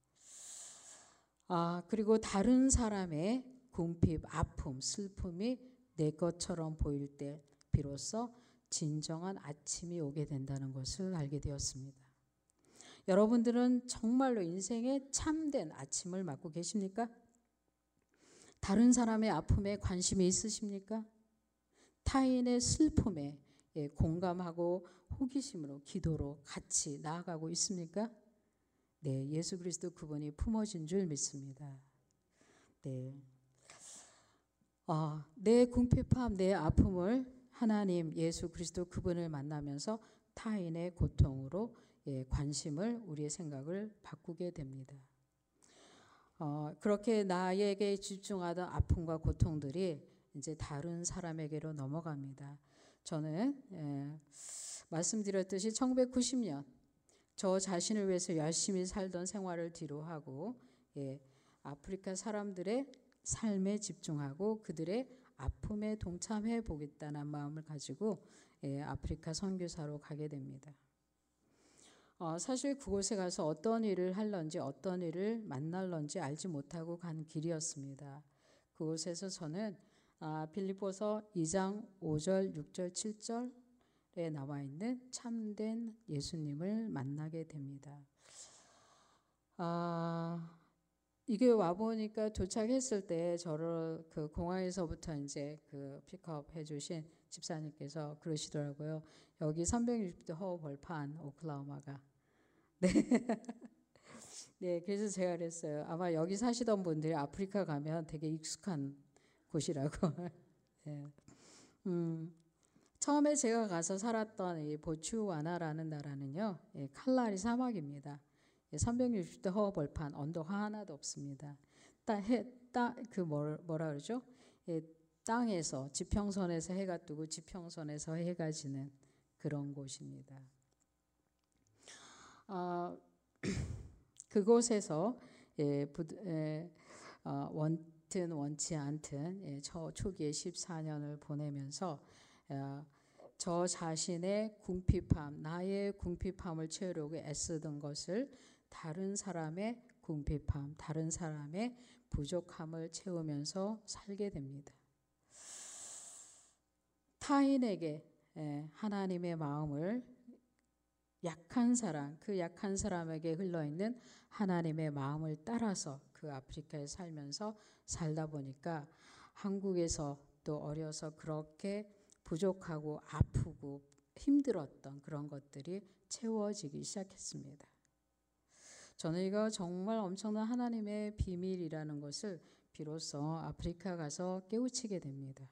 그리고 다른 사람의 궁핍, 아픔, 슬픔이 내 것처럼 보일 때 비로소 진정한 아침이 오게 된다는 것을 알게 되었습니다. 여러분들은 정말로 인생의 참된 아침을 맞고 계십니까? 다른 사람의 아픔에 관심이 있으십니까? 타인의 슬픔에 공감하고 호기심으로 기도로 같이 나아가고 있습니까? 네, 예수 그리스도 그분이 품어진 줄 믿습니다. 네, 내 궁핍함, 내 아픔을 하나님 예수 그리스도 그분을 만나면서 타인의 고통으로 관심을 우리의 생각을 바꾸게 됩니다. 그렇게 나에게 집중하던 아픔과 고통들이 이제 다른 사람에게로 넘어갑니다. 저는 말씀드렸듯이 1990년 저 자신을 위해서 열심히 살던 생활을 뒤로하고 아프리카 사람들의 삶에 집중하고 그들의 아픔에 동참해 보겠다는 마음을 가지고 아프리카 선교사로 가게 됩니다. 사실 그곳에 가서 어떤 일을 할런지 어떤 일을 만날런지 알지 못하고 간 길이었습니다. 그곳에서 저는 빌립보서 2장 5절, 6절, 7절에 나와 있는 참된 예수님을 만나게 됩니다. 이게 와보니까 도착했을 때 저를 그 공항에서부터 이제 그 픽업 해주신 집사님께서 그러시더라고요. 여기 360도 허허 벌판 오클라호마가. 네. 네, 그래서 제가 그랬어요. 아마 여기 사시던 분들이 아프리카 가면 되게 익숙한 곳이라고. 네. 처음에 제가 가서 살았던 이 보츠와나라는 나라는요, 칼라리 사막입니다. 360도 허허 벌판, 언덕 하나도 없습니다. 뭐라 그러죠? 땅에서 지평선에서 해가 뜨고 지평선에서 해가 지는 그런 곳입니다. 그곳에서 원튼 원치 않든 초기에 14년을 보내면서 저 자신의 궁핍함, 나의 궁핍함을 채우려고 애쓰던 것을 다른 사람의 궁핍함, 다른 사람의 부족함을 채우면서 살게 됩니다. 타인에게 하나님의 마음을 약한 사람, 그 약한 사람에게 흘러있는 하나님의 마음을 따라서 그 아프리카에 살다 보니까 한국에서 또 어려서 그렇게 부족하고 아프고 힘들었던 그런 것들이 채워지기 시작했습니다. 저는 이거 정말 엄청난 하나님의 비밀이라는 것을 비로소 아프리카 가서 깨우치게 됩니다.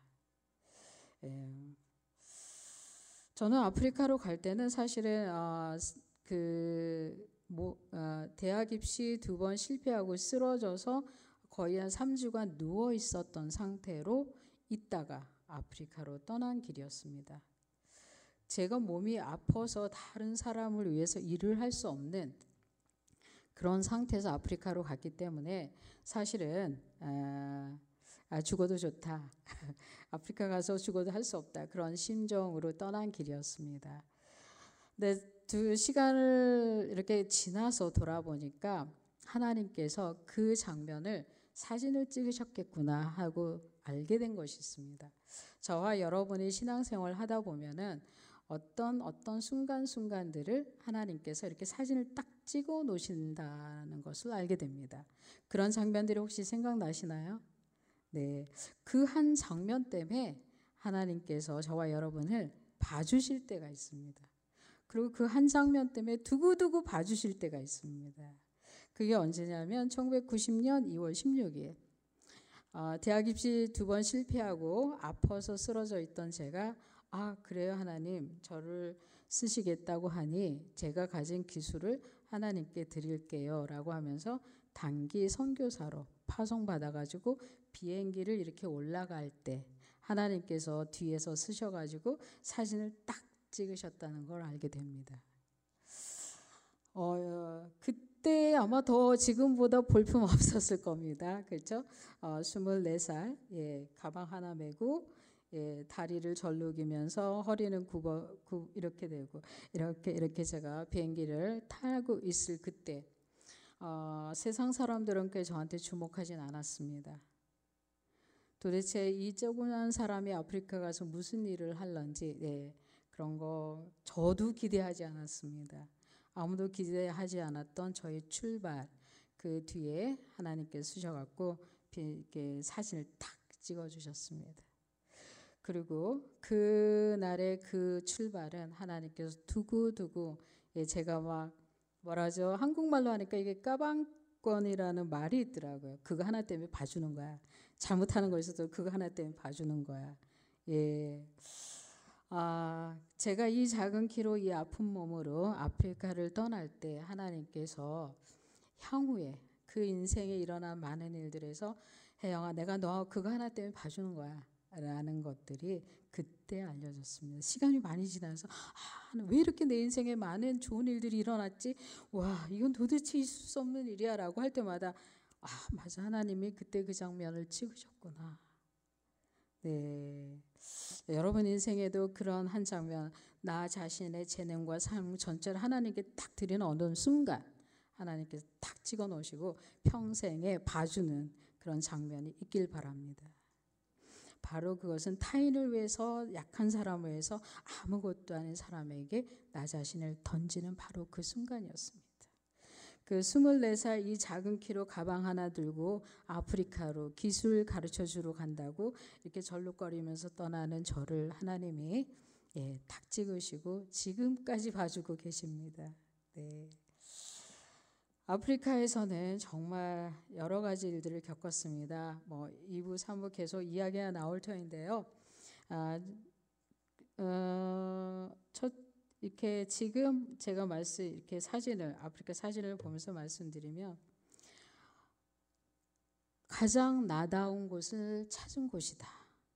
저는 아프리카로 갈 때는 사실은 대학 입시 2번 실패하고 쓰러져서 거의 한 3주간 누워 있었던 상태로 있다가 아프리카로 떠난 길이었습니다. 제가 몸이 아파서 다른 사람을 위해서 일을 할 수 없는 그런 상태에서 아프리카로 갔기 때문에 사실은 죽어도 좋다. 아프리카 가서 죽어도 할 수 없다. 그런 심정으로 떠난 길이었습니다. 근데 두 시간을 이렇게 지나서 돌아보니까 하나님께서 그 장면을 사진을 찍으셨겠구나 하고 알게 된 것이 있습니다. 저와 여러분이 신앙생활 하다 보면은 어떤 순간순간들을 하나님께서 이렇게 사진을 딱 찍어 놓으신다는 것을 알게 됩니다. 그런 장면들이 혹시 생각나시나요? 네, 그 한 장면 때문에 하나님께서 저와 여러분을 봐주실 때가 있습니다. 그리고 그 한 장면 때문에 두고두고 봐주실 때가 있습니다. 그게 언제냐면 1990년 2월 16일 대학 입시 2번 실패하고 아파서 쓰러져 있던 제가 그래요 하나님 저를 쓰시겠다고 하니 제가 가진 기술을 하나님께 드릴게요 라고 하면서 단기 선교사로 파송받아가지고 비행기를 이렇게 올라갈 때 하나님께서 뒤에서 쓰셔가지고 사진을 딱 찍으셨다는 걸 알게 됩니다. 그때 아마 더 지금보다 볼품 없었을 겁니다. 그렇죠? 24살 가방 하나 메고 다리를 절룩이면서 허리는 이렇게 되고 이렇게 제가 비행기를 타고 있을 그때 세상 사람들은 꽤 저한테 주목하진 않았습니다. 도대체 이 조그만 사람이 아프리카 가서 무슨 일을 할런지 그런 거 저도 기대하지 않았습니다. 아무도 기대하지 않았던 저의 출발 그 뒤에 하나님께서 쓰셔갖고 이렇게 사진을 탁 찍어주셨습니다. 그리고 그날의 그 출발은 하나님께서 두고두고 제가 막 뭐라죠? 한국말로 하니까 이게 까방권이라는 말이 있더라고요. 그거 하나 때문에 봐주는 거야. 잘못하는 거 있어도 그거 하나 때문에 봐주는 거야. 제가 이 작은 키로 이 아픈 몸으로 아프리카를 떠날 때 하나님께서 향후에 그 인생에 일어난 많은 일들에서 혜영아 내가 너 그거 하나 때문에 봐주는 거야 라는 것들이 그때 알려졌습니다. 시간이 많이 지나서 왜 이렇게 내 인생에 많은 좋은 일들이 일어났지? 와 이건 도대체 있을 수 없는 일이야 라고 할 때마다 맞아 하나님이 그때 그 장면을 찍으셨구나. 네, 여러분 인생에도 그런 한 장면 나 자신의 재능과 삶 전체를 하나님께 딱 드리는 어느 순간 하나님께서 딱 찍어 놓으시고 평생에 봐주는 그런 장면이 있길 바랍니다. 바로 그것은 타인을 위해서 약한 사람을 위해서 아무것도 아닌 사람에게 나 자신을 던지는 바로 그 순간이었습니다. 그 24살 이 작은 키로 가방 하나 들고 아프리카로 기술 가르쳐 주러 간다고 이렇게 절룩거리면서 떠나는 저를 하나님이 딱 찍으시고 지금까지 봐주고 계십니다. 네. 아프리카에서는 정말 여러 가지 일들을 겪었습니다. 2부, 3부 계속 이야기가 나올 터인데요. 이렇게 지금 제가 이렇게 아프리카 사진을 보면서 말씀드리면 가장 나다운 곳을 찾은 곳이다.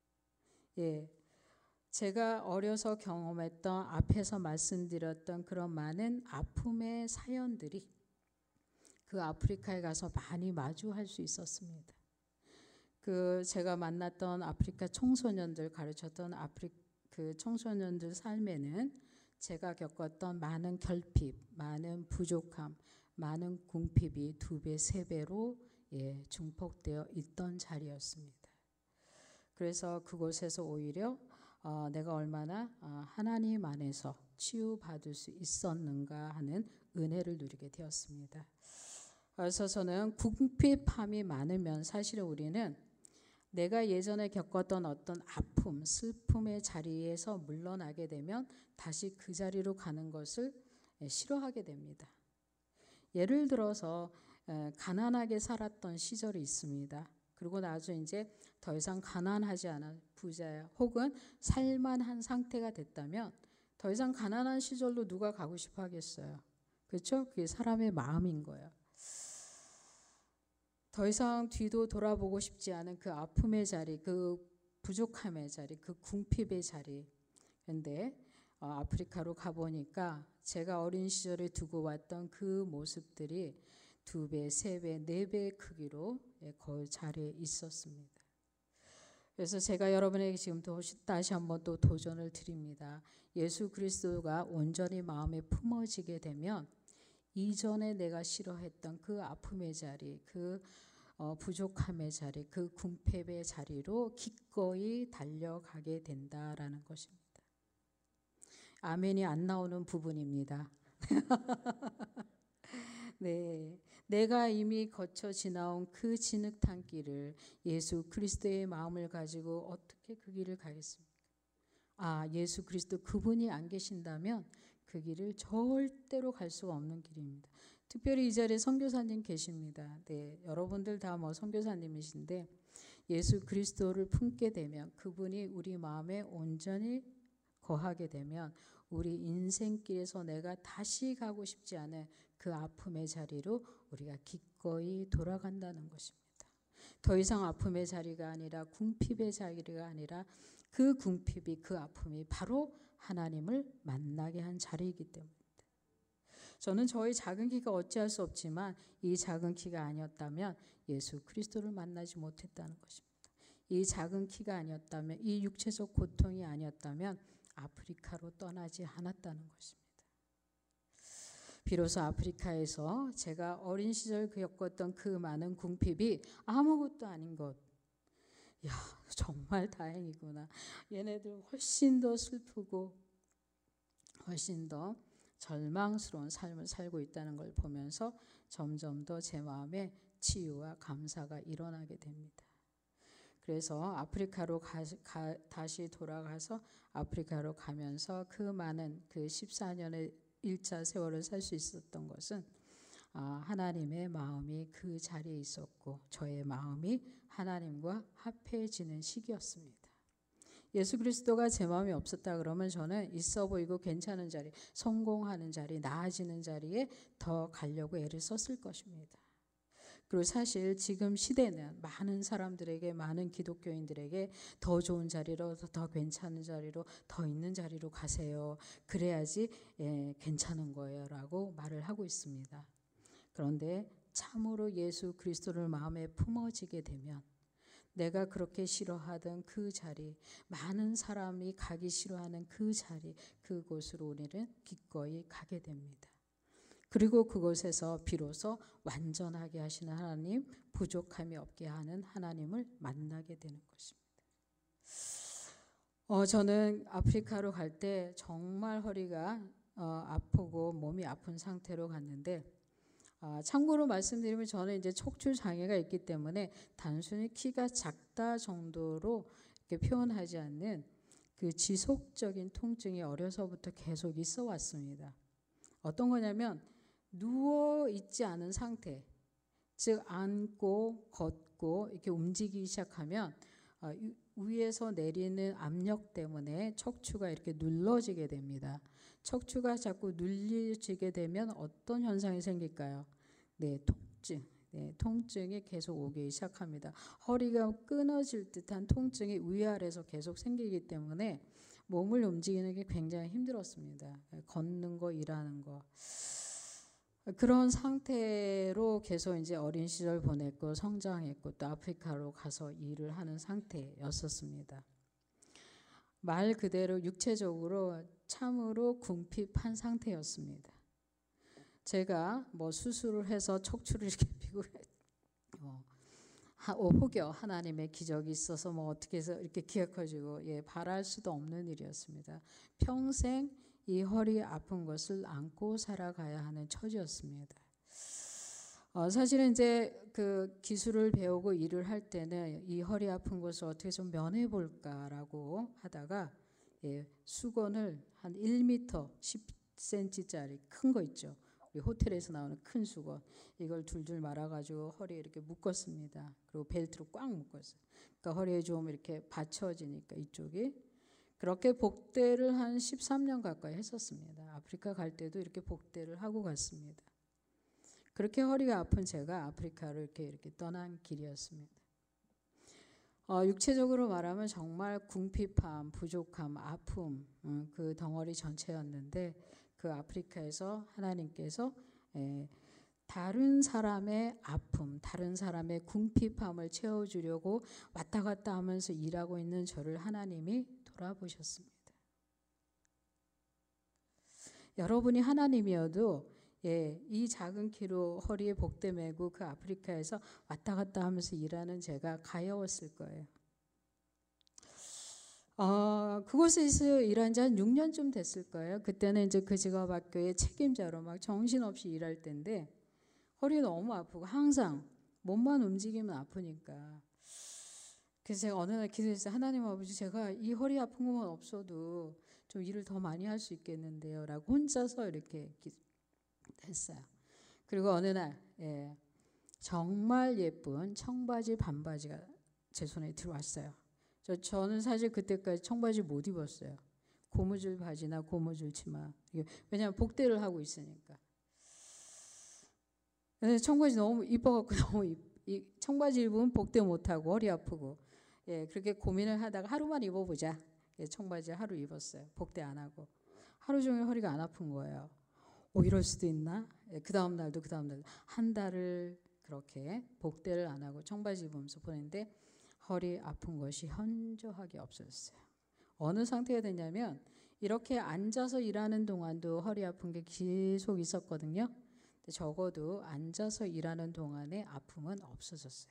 제가 어려서 경험했던 앞에서 말씀드렸던 그런 많은 아픔의 사연들이 그 아프리카에 가서 많이 마주할 수 있었습니다. 제가 만났던 아프리카 청소년들 가르쳤던 그 청소년들 삶에는 제가 겪었던 많은 결핍, 많은 부족함, 많은 궁핍이 2배, 3배로 증폭되어 있던 자리였습니다. 그래서 그곳에서 오히려 내가 얼마나 하나님 안에서 치유받을 수 있었는가 하는 은혜를 누리게 되었습니다. 그래서 저는 궁핍함이 많으면 사실은 우리는 내가 예전에 겪었던 어떤 아픔, 슬픔의 자리에서 물러나게 되면 다시 그 자리로 가는 것을 싫어하게 됩니다. 예를 들어서 가난하게 살았던 시절이 있습니다. 그리고 나중에 이제 더 이상 가난하지 않아 부자야 혹은 살만한 상태가 됐다면 더 이상 가난한 시절로 누가 가고 싶어 하겠어요. 그렇죠? 그게 사람의 마음인 거예요. 더 이상 뒤도 돌아보고 싶지 않은 그 아픔의 자리, 그 부족함의 자리, 그 궁핍의 자리. 그런데 아프리카로 가보니까 제가 어린 시절에 두고 왔던 그 모습들이 2배, 3배, 4배의 크기로 그 자리에 있었습니다. 그래서 제가 여러분에게 지금 다시 한번 또 도전을 드립니다. 예수 그리스도가 온전히 마음에 품어지게 되면 이전에 내가 싫어했던 그 아픔의 자리, 그 부족함의 자리, 그 궁핍의 자리로 기꺼이 달려가게 된다라는 것입니다. 아멘이 안 나오는 부분입니다. 네, 내가 이미 거쳐 지나온 그 진흙탕 길을 예수 그리스도의 마음을 가지고 어떻게 그 길을 가겠습니까? 예수 그리스도 그분이 안 계신다면 그 길을 절대로 갈 수가 없는 길입니다. 특별히 이 자리에 선교사님 계십니다. 네, 여러분들 다 선교사님이신데 예수 그리스도를 품게 되면 그분이 우리 마음에 온전히 거하게 되면 우리 인생길에서 내가 다시 가고 싶지 않은 그 아픔의 자리로 우리가 기꺼이 돌아간다는 것입니다. 더 이상 아픔의 자리가 아니라 궁핍의 자리가 아니라 그 궁핍이 그 아픔이 바로 하나님을 만나게 한 자리이기 때문입니다. 저는 저희 작은 키가 어찌할 수 없지만 이 작은 키가 아니었다면 예수 그리스도를 만나지 못했다는 것입니다. 이 작은 키가 아니었다면, 이 육체적 고통이 아니었다면 아프리카로 떠나지 않았다는 것입니다. 비로소 아프리카에서 제가 어린 시절 겪었던 그 많은 궁핍이 아무것도 아닌 것. 정말 다행이구나. 얘네들 훨씬 더 슬프고 훨씬 더 절망스러운 삶을 살고 있다는 걸 보면서 점점 더 제 마음에 치유와 감사가 일어나게 됩니다. 그래서 아프리카로 다시 돌아가서 아프리카로 가면서 그 많은 그 14년의 1차 세월을 살 수 있었던 것은 하나님의 마음이 그 자리에 있었고 저의 마음이 하나님과 합해지는 시기였습니다. 예수 그리스도가 제 마음에 없었다 그러면 저는 있어 보이고 괜찮은 자리, 성공하는 자리, 나아지는 자리에 더 가려고 애를 썼을 것입니다. 그리고 사실 지금 시대는 많은 사람들에게, 많은 기독교인들에게 더 좋은 자리로, 더 괜찮은 자리로, 더 있는 자리로 가세요. 그래야지 괜찮은 거예요 라고 말을 하고 있습니다. 그런데 참으로 예수 그리스도를 마음에 품어지게 되면 내가 그렇게 싫어하던 그 자리, 많은 사람이 가기 싫어하는 그 자리, 그곳으로 우리는 기꺼이 가게 됩니다. 그리고 그곳에서 비로소 완전하게 하시는 하나님, 부족함이 없게 하는 하나님을 만나게 되는 것입니다. 저는 아프리카로 갈 때 정말 허리가 아프고 몸이 아픈 상태로 갔는데 참고로 말씀드리면 저는 이제 척추 장애가 있기 때문에 단순히 키가 작다 정도로 이렇게 표현하지 않는 그 지속적인 통증이 어려서부터 계속 있어 왔습니다. 어떤 거냐면 누워 있지 않은 상태, 즉 앉고 걷고 이렇게 움직이기 시작하면 위에서 내리는 압력 때문에 척추가 이렇게 눌러지게 됩니다. 척추가 자꾸 눌려지게 되면 어떤 현상이 생길까요? 네, 통증. 네, 통증이 계속 오기 시작합니다. 허리가 끊어질 듯한 통증이 위아래에서 계속 생기기 때문에 몸을 움직이는 게 굉장히 힘들었습니다. 걷는 거, 일하는 거. 그런 상태로 계속 이제 어린 시절 보냈고 성장했고 또 아프리카로 가서 일을 하는 상태였었습니다. 말 그대로 육체적으로 참으로 궁핍한 상태였습니다. 제가 수술을 해서 척추를 이렇게 펴고 혹여 하나님의 기적이 있어서 어떻게 해서 이렇게 기억해주고 바랄 수도 없는 일이었습니다. 평생 이 허리 아픈 것을 안고 살아가야 하는 처지였습니다. 사실은 이제 그 기술을 배우고 일을 할 때는 이 허리 아픈 것을 어떻게 좀 면해볼까라고 하다가 수건을 한 1m 10cm짜리 큰 거 있죠. 우리 호텔에서 나오는 큰 수건 이걸 둘둘 말아가지고 허리에 이렇게 묶었습니다. 그리고 벨트로 꽉 묶었어요. 그러니까 허리에 좀 이렇게 받쳐지니까 이쪽이 그렇게 복대를 한 13년 가까이 했었습니다. 아프리카 갈 때도 이렇게 복대를 하고 갔습니다. 그렇게 허리가 아픈 제가 아프리카를 이렇게 떠난 길이었습니다. 육체적으로 말하면 정말 궁핍함, 부족함, 아픔 그 덩어리 전체였는데 그 아프리카에서 하나님께서 다른 사람의 아픔, 다른 사람의 궁핍함을 채워주려고 왔다 갔다 하면서 일하고 있는 저를 하나님이 돌아보셨습니다. 여러분이 하나님이어도 이 작은 키로 허리에 복대 메고 그 아프리카에서 왔다 갔다 하면서 일하는 제가 가여웠을 거예요. 그곳에서 일한 지 한 6년쯤 됐을 거예요. 그때는 이제 그 직업학교의 책임자로 막 정신없이 일할 때인데 허리 너무 아프고 항상 몸만 움직이면 아프니까. 그래서 제가 어느 날 기도했어요. 하나님 아버지, 제가 이 허리 아픈 것만 없어도 좀 일을 더 많이 할 수 있겠는데요 라고 혼자서 이렇게 했어요. 그리고 어느 날 정말 예쁜 청바지 반바지가 제 손에 들어왔어요. 저는 사실 그때까지 청바지 못 입었어요. 고무줄 바지나 고무줄 치마. 왜냐하면 복대를 하고 있으니까. 근데 청바지 너무 이뻐갖고 너무 청바지 입으면 복대 못하고 허리 아프고 그렇게 고민을 하다가 하루만 입어보자. 청바지 하루 입었어요. 복대 안 하고. 하루 종일 허리가 안 아픈 거예요. 이럴 수도 있나? 그 다음 날도 한 달을 그렇게 복대를 안 하고 청바지 입으면서 보냈는데 허리 아픈 것이 현저하게 없어졌어요. 어느 상태가 됐냐면 이렇게 앉아서 일하는 동안도 허리 아픈 게 계속 있었거든요. 근데 적어도 앉아서 일하는 동안에 아픔은 없어졌어요.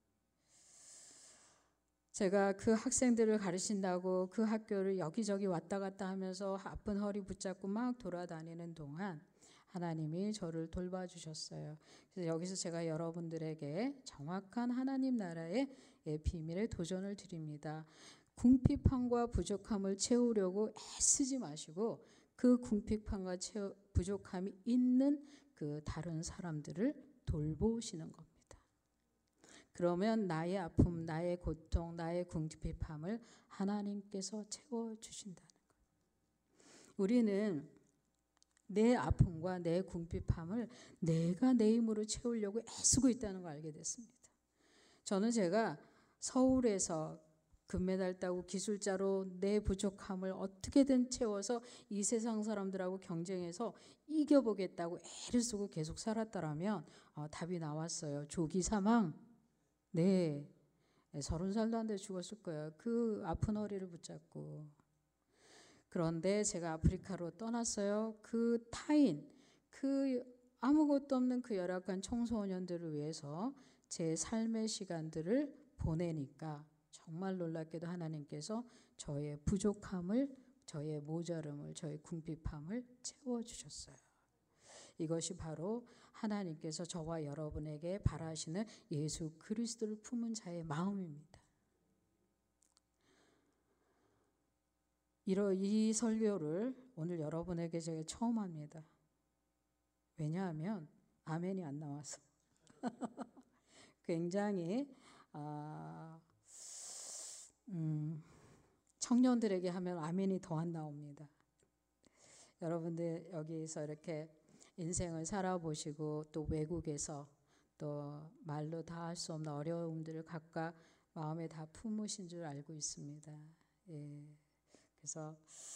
제가 그 학생들을 가르친다고 그 학교를 여기저기 왔다 갔다 하면서 아픈 허리 붙잡고 막 돌아다니는 동안 하나님이 저를 돌봐주셨어요. 그래서 여기서 제가 여러분들에게 정확한 하나님 나라의 비밀에 도전을 드립니다. 궁핍함과 부족함을 채우려고 애쓰지 마시고 그 궁핍함과 부족함이 있는 그 다른 사람들을 돌보시는 겁니다. 그러면 나의 아픔, 나의 고통, 나의 궁핍함을 하나님께서 채워주신다는 거예요. 우리는 내 아픔과 내 궁핍함을 내가 내 힘으로 채우려고 애쓰고 있다는 걸 알게 됐습니다. 저는 제가 서울에서 금메달 따고 기술자로 내 부족함을 어떻게든 채워서 이 세상 사람들하고 경쟁해서 이겨보겠다고 애를 쓰고 계속 살았더라면 답이 나왔어요. 조기 사망. 네, 30살도 안 돼 죽었을 거예요. 그 아픈 허리를 붙잡고. 그런데 제가 아프리카로 떠났어요. 그 타인, 그 아무것도 없는 그 열악한 청소년들을 위해서 제 삶의 시간들을 보내니까 정말 놀랍게도 하나님께서 저의 부족함을, 저의 모자름을, 저의 궁핍함을 채워주셨어요. 이것이 바로 하나님께서 저와 여러분에게 바라시는 예수 그리스도를 품은 자의 마음입니다. 이 설교를 오늘 여러분에게 제가 처음 합니다. 왜냐하면 아멘이 안 나와서. 굉장히 청년들에게 하면 아멘이 더 안 나옵니다. 여러분들 여기서 이렇게 인생을 살아보시고 또 외국에서 또 말로 다 할 수 없는 어려움들을 각각 마음에 다 품으신 줄 알고 있습니다. 그래서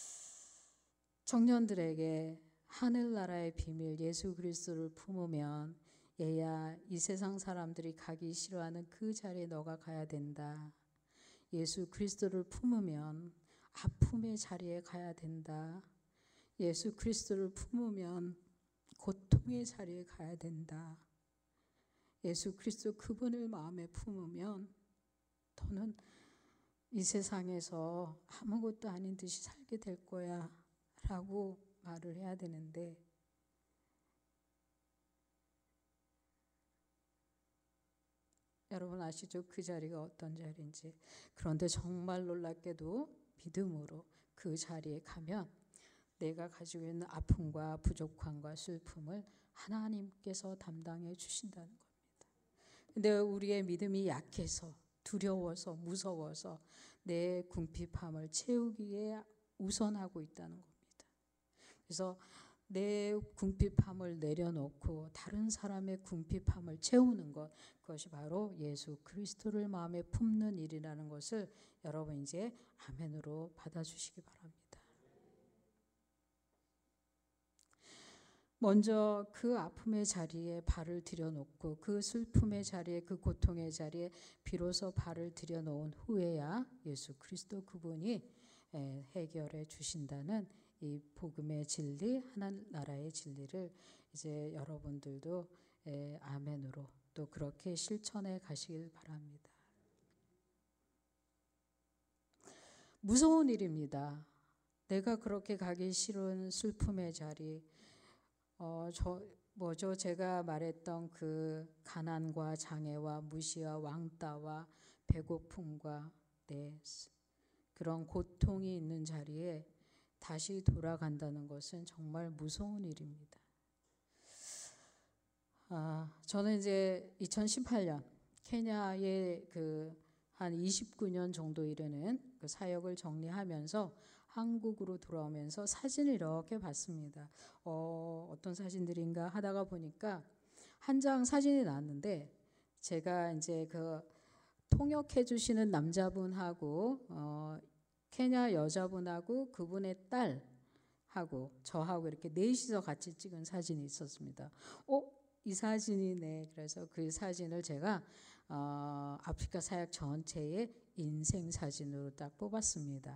청년들에게 하늘나라의 비밀 예수 그리스도를 품으면 얘야 이 세상 사람들이 가기 싫어하는 그 자리에 너가 가야 된다. 예수 그리스도를 품으면 아픔의 자리에 가야 된다. 예수 그리스도를 품으면 고통의 자리에 가야 된다. 예수 그리스도 그분을 마음에 품으면 너는 이 세상에서 아무것도 아닌 듯이 살게 될 거야 라고 말을 해야 되는데 여러분 아시죠? 그 자리가 어떤 자리인지. 그런데 정말 놀랍게도 믿음으로 그 자리에 가면 내가 가지고 있는 아픔과 부족함과 슬픔을 하나님께서 담당해 주신다는 겁니다. 근데 우리의 믿음이 약해서 두려워서 무서워서 내 궁핍함을 채우기에 우선하고 있다는 겁니다. 그래서 내 궁핍함을 내려놓고 다른 사람의 궁핍함을 채우는 것, 그것이 바로 예수 그리스도를 마음에 품는 일이라는 것을 여러분 이제 아멘으로 받아주시기 바랍니다. 먼저 그 아픔의 자리에 발을 들여놓고 그 슬픔의 자리에 그 고통의 자리에 비로소 발을 들여놓은 후에야 예수 그리스도 그분이 해결해 주신다는 이 복음의 진리, 하나나라의 진리를 이제 여러분들도 아멘으로 또 그렇게 실천해 가시길 바랍니다. 무서운 일입니다. 내가 그렇게 가기 싫은 슬픔의 자리, 제가 말했던 그 가난과 장애와 무시와 왕따와 배고픔과 그런 고통이 있는 자리에 다시 돌아간다는 것은 정말 무서운 일입니다. 저는 이제 2018년 케냐에 한 29년 정도 이르는 그 사역을 정리하면서 한국으로 돌아오면서 사진을 이렇게 봤습니다. 어떤 사진들인가 하다가 보니까 한 장 사진이 나왔는데 제가 이제 그 통역해 주시는 남자분하고 케냐 여자분하고 그분의 딸하고 저하고 이렇게 넷이서 같이 찍은 사진이 있었습니다. 이 사진이네. 그래서 그 사진을 제가 아프리카 사역 전체의 인생 사진으로 딱 뽑았습니다.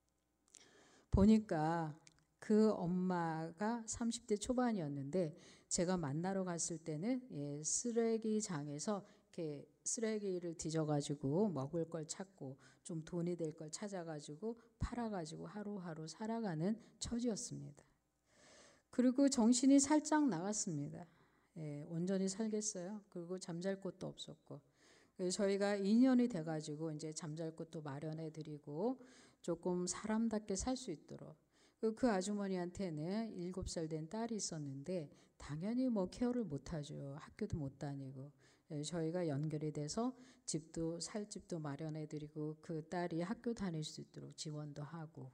보니까 그 엄마가 30대 초반이었는데 제가 만나러 갔을 때는 쓰레기장에서 이렇게 쓰레기를 뒤져가지고 먹을 걸 찾고 좀 돈이 될 걸 찾아가지고 팔아가지고 하루하루 살아가는 처지였습니다. 그리고 정신이 살짝 나갔습니다. 온전히 살겠어요. 그리고 잠잘 곳도 없었고 저희가 2년이 돼가지고 이제 잠잘 곳도 마련해드리고 조금 사람답게 살 수 있도록 그 아주머니한테는 7살 된 딸이 있었는데 당연히 케어를 못하죠. 학교도 못 다니고 저희가 연결이 돼서 살 집도 마련해드리고 그 딸이 학교 다닐 수 있도록 지원도 하고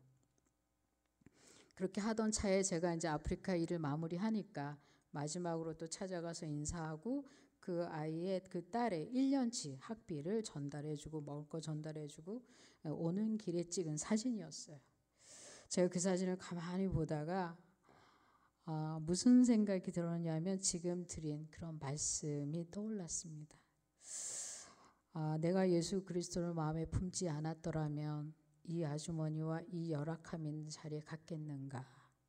그렇게 하던 차에 제가 이제 아프리카 일을 마무리하니까 마지막으로 또 찾아가서 인사하고 그 아이의 그 딸의 1년치 학비를 전달해주고 먹을 거 전달해주고 오는 길에 찍은 사진이었어요. 제가 그 사진을 가만히 보다가 무슨 생각이 들었냐면 지금 드린 그런 말씀이 떠올랐습니다. 내가 예수 그리스도를 마음에 품지 않았더라면 이 아주머니와 이 열악함 있는 자리에 갔겠는가.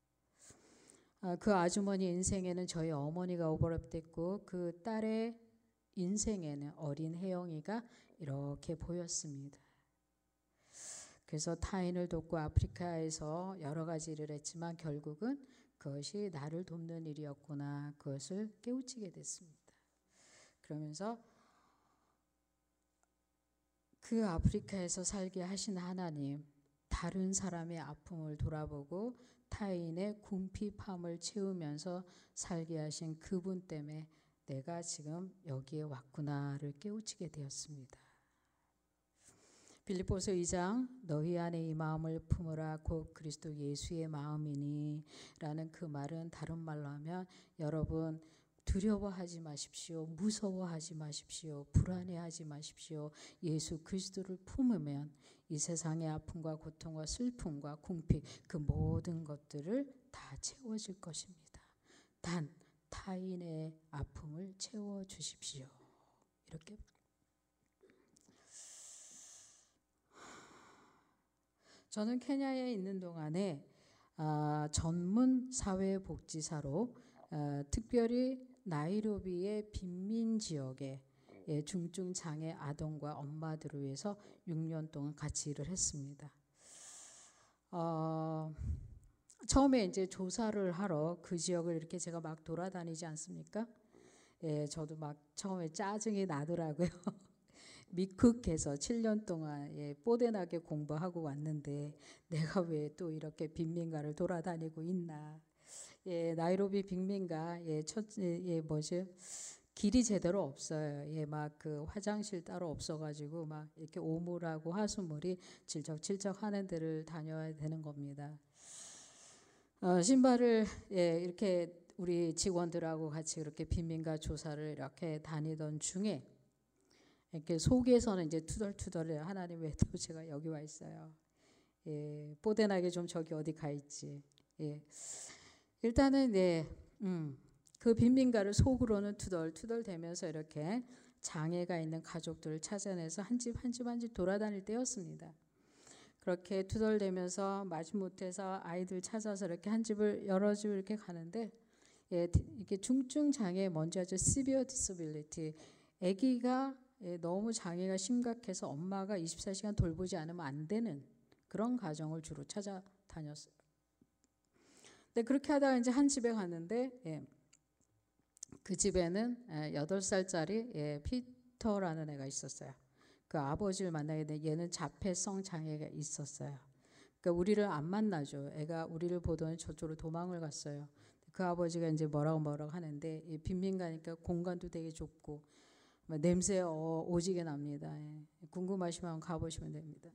그 아주머니 인생에는 저희 어머니가 오버랩됐고 그 딸의 인생에는 어린 혜영이가 이렇게 보였습니다. 그래서 타인을 돕고 아프리카에서 여러 가지 일을 했지만 결국은 그것이 나를 돕는 일이었구나. 그것을 깨우치게 됐습니다. 그러면서 그 아프리카에서 살게 하신 하나님, 다른 사람의 아픔을 돌아보고 타인의 궁핍함을 채우면서 살게 하신 그분 때문에 내가 지금 여기에 왔구나를 깨우치게 되었습니다. 빌립보서 2장 너희 안에 이 마음을 품으라 곧 그리스도 예수의 마음이니 라는 그 말은 다른 말로 하면 여러분 두려워하지 마십시오. 무서워하지 마십시오. 불안해하지 마십시오. 예수 그리스도를 품으면 이 세상의 아픔과 고통과 슬픔과 궁핍 그 모든 것들을 다 채워질 것입니다. 단 타인의 아픔을 채워주십시오. 이렇게 저는 케냐에 있는 동안에 전문 사회복지사로 특별히 나이로비의 빈민 지역에 중증 장애 아동과 엄마들을 위해서 6년 동안 같이 일을 했습니다. 처음에 이제 조사를 하러 그 지역을 이렇게 제가 막 돌아다니지 않습니까? 저도 막 처음에 짜증이 나더라고요. 미쿡에서 7년 동안 뽀대나게 공부하고 왔는데 내가 왜 또 이렇게 빈민가를 돌아다니고 있나. 나이로비 빈민가 길이 제대로 없어요. 막 그 화장실 따로 없어가지고 막 이렇게 오물하고 하수물이 질척질척 하는 데를 다녀야 되는 겁니다. 신발을 이렇게 우리 직원들하고 같이 이렇게 빈민가 조사를 이렇게 다니던 중에 이렇게 속에서는 이제 투덜투덜해요. 하나님 왜 또 제가 여기 와 있어요. 뽀대나게 좀 저기 어디 가 있지. 일단은 그 빈민가를 속으로는 투덜투덜 대면서 이렇게 장애가 있는 가족들을 찾아내서 한 집 한 집 한 집 돌아다닐 때였습니다. 그렇게 투덜대면서 마지못해서 아이들 찾아서 이렇게 한 집을 여러 집을 이렇게 가는데, 이게 중증 장애 뭔지 아주 severe disability, 아기가 너무 장애가 심각해서 엄마가 24시간 돌보지 않으면 안 되는 그런 가정을 주로 찾아다녔어요. 근데 그렇게 하다가 이제 한 집에 갔는데, 그 집에는 8살짜리 피터라는 애가 있었어요. 그 아버지를 만나게 된 얘는 자폐성 장애가 있었어요. 그러니까 우리를 안 만나죠. 애가 우리를 보더니 저쪽으로 도망을 갔어요. 그 아버지가 이제 뭐라고 하는데, 빈민가니까 공간도 되게 좁고 냄새 오지게 납니다. 궁금하시면 가보시면 됩니다.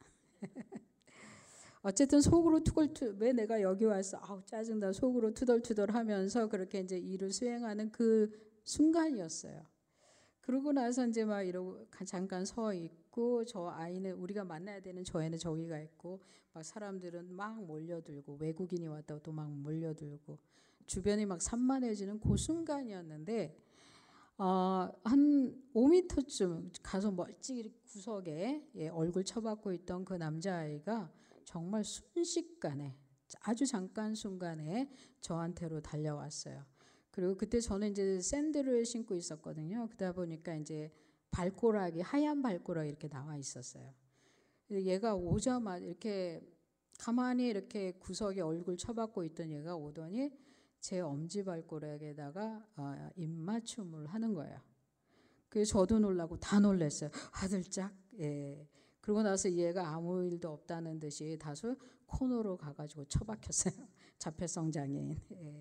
어쨌든 속으로 왜 내가 여기 와서 짜증나 속으로 투덜투덜 하면서 그렇게 이제 일을 수행하는 그 순간이었어요. 그러고 나서 이제 막 이러고 잠깐 서 있고, 저 아이는 우리가 만나야 되는 저 애는 저기가 있고, 막 사람들은 막 몰려들고, 외국인이 왔다고 또 막 몰려들고, 주변이 막 산만해지는 그 순간이었는데, 한 5m쯤 가서 멀찍이 구석에 얼굴 쳐박고 있던 그 남자아이가 정말 순식간에, 아주 잠깐 순간에 저한테로 달려왔어요. 그리고 그때 저는 이제 샌들을 신고 있었거든요. 그러다 보니까 이제 발꼬락이, 하얀 발꼬락이 이렇게 나와 있었어요. 얘가 오자마자 이렇게 가만히 이렇게 구석에 얼굴 쳐박고 있던 얘가 오더니 제 엄지발가락에다가 입맞춤을 하는 거예요. 그래서 저도 놀라고 다 놀랐어요. 아들짝. 그러고 나서 얘가 아무 일도 없다는 듯이 다소 코너로 가가지고 처박혔어요. 자폐성 장애인.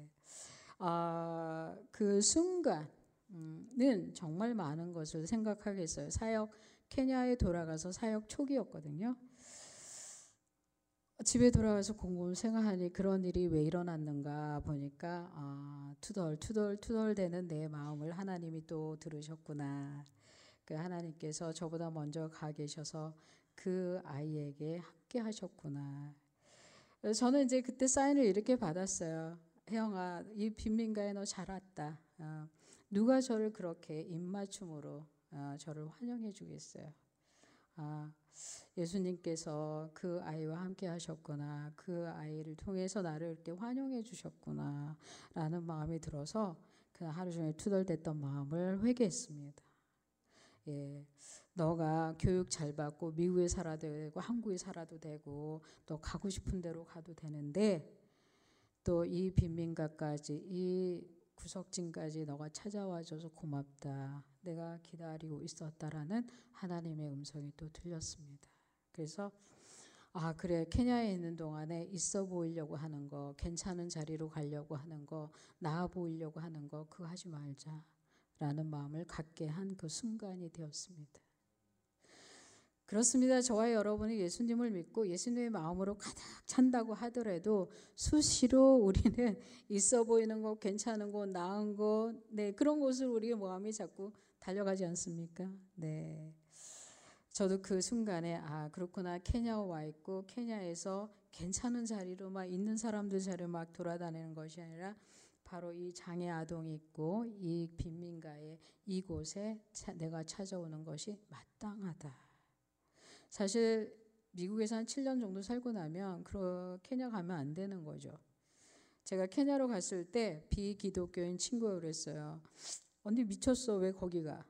그 순간은 정말 많은 것을 생각하게 했어요. 케냐에 돌아가서 사역 초기였거든요. 집에 돌아가서 곰곰 생각하니 그런 일이 왜 일어났는가 보니까 투덜투덜 대는 내 마음을 하나님이 또 들으셨구나. 그 하나님께서 저보다 먼저 가 계셔서 그 아이에게 함께 하셨구나. 저는 이제 그때 사인을 이렇게 받았어요. 혜영아, 이 빈민가에 너 잘 왔다. 누가 저를 그렇게 입맞춤으로 저를 환영해 주겠어요. 예수님께서 그 아이와 함께 하셨구나. 그 아이를 통해서 나를 이렇게 환영해 주셨구나 라는 마음이 들어서 그 하루 종일 투덜댔던 마음을 회개했습니다. 너가 교육 잘 받고 미국에 살아도 되고 한국에 살아도 되고 너 가고 싶은 대로 가도 되는데, 또 이 빈민가까지, 이 구석진까지 너가 찾아와줘서 고맙다. 내가 기다리고 있었다라는 하나님의 음성이 또 들렸습니다. 그래서 그래, 케냐에 있는 동안에 있어 보이려고 하는 거, 괜찮은 자리로 가려고 하는 거, 나아 보이려고 하는 거, 그거 하지 말자라는 마음을 갖게 한 그 순간이 되었습니다. 그렇습니다. 저와 여러분이 예수님을 믿고 예수님의 마음으로 가득 찬다고 하더라도 수시로 우리는 있어 보이는 것, 괜찮은 것, 나은 것, 그런 곳을 우리의 마음이 자꾸 달려가지 않습니까? 저도 그 순간에 그렇구나. 케냐에 와 있고 케냐에서 괜찮은 자리로 막 있는 사람들 자리로 막 돌아다니는 것이 아니라 바로 이 장애 아동이 있고 이 빈민가에 이곳에 내가 찾아오는 것이 마땅하다. 사실 미국에서 한 7년 정도 살고 나면 케냐 가면 안 되는 거죠. 제가 케냐로 갔을 때 비기독교인 친구가 그랬어요. 언니 미쳤어. 왜 거기 가?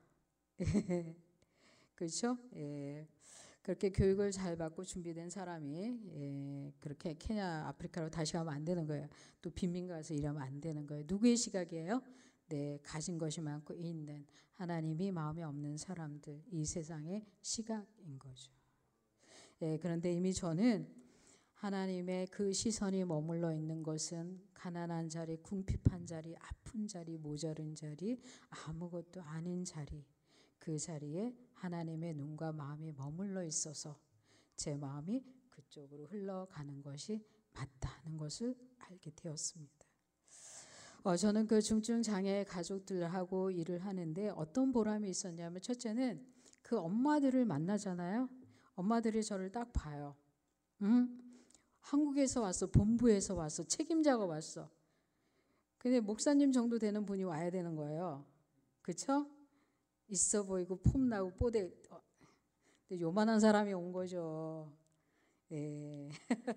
그렇죠? 그렇게 교육을 잘 받고 준비된 사람이 그렇게 케냐, 아프리카로 다시 가면 안 되는 거예요. 또 빈민가 가서 일하면 안 되는 거예요. 누구의 시각이에요? 가진 것이 많고 있는 하나님이 마음에 없는 사람들, 이 세상의 시각인 거죠. 그런데 이미 저는 하나님의 그 시선이 머물러 있는 것은 가난한 자리, 궁핍한 자리, 아픈 자리, 모자른 자리, 아무것도 아닌 자리, 그 자리에 하나님의 눈과 마음이 머물러 있어서 제 마음이 그쪽으로 흘러가는 것이 맞다는 것을 알게 되었습니다. 저는 그 중증장애 가족들하고 일을 하는데 어떤 보람이 있었냐면, 첫째는 그 엄마들을 만나잖아요. 엄마들이 저를 딱 봐요. 한국에서 왔어, 본부에서 왔어, 책임자가 왔어. 근데 목사님 정도 되는 분이 와야 되는 거예요. 그렇죠? 있어 보이고 폼나고 뽀대. 근데 요만한 사람이 온 거죠. 예.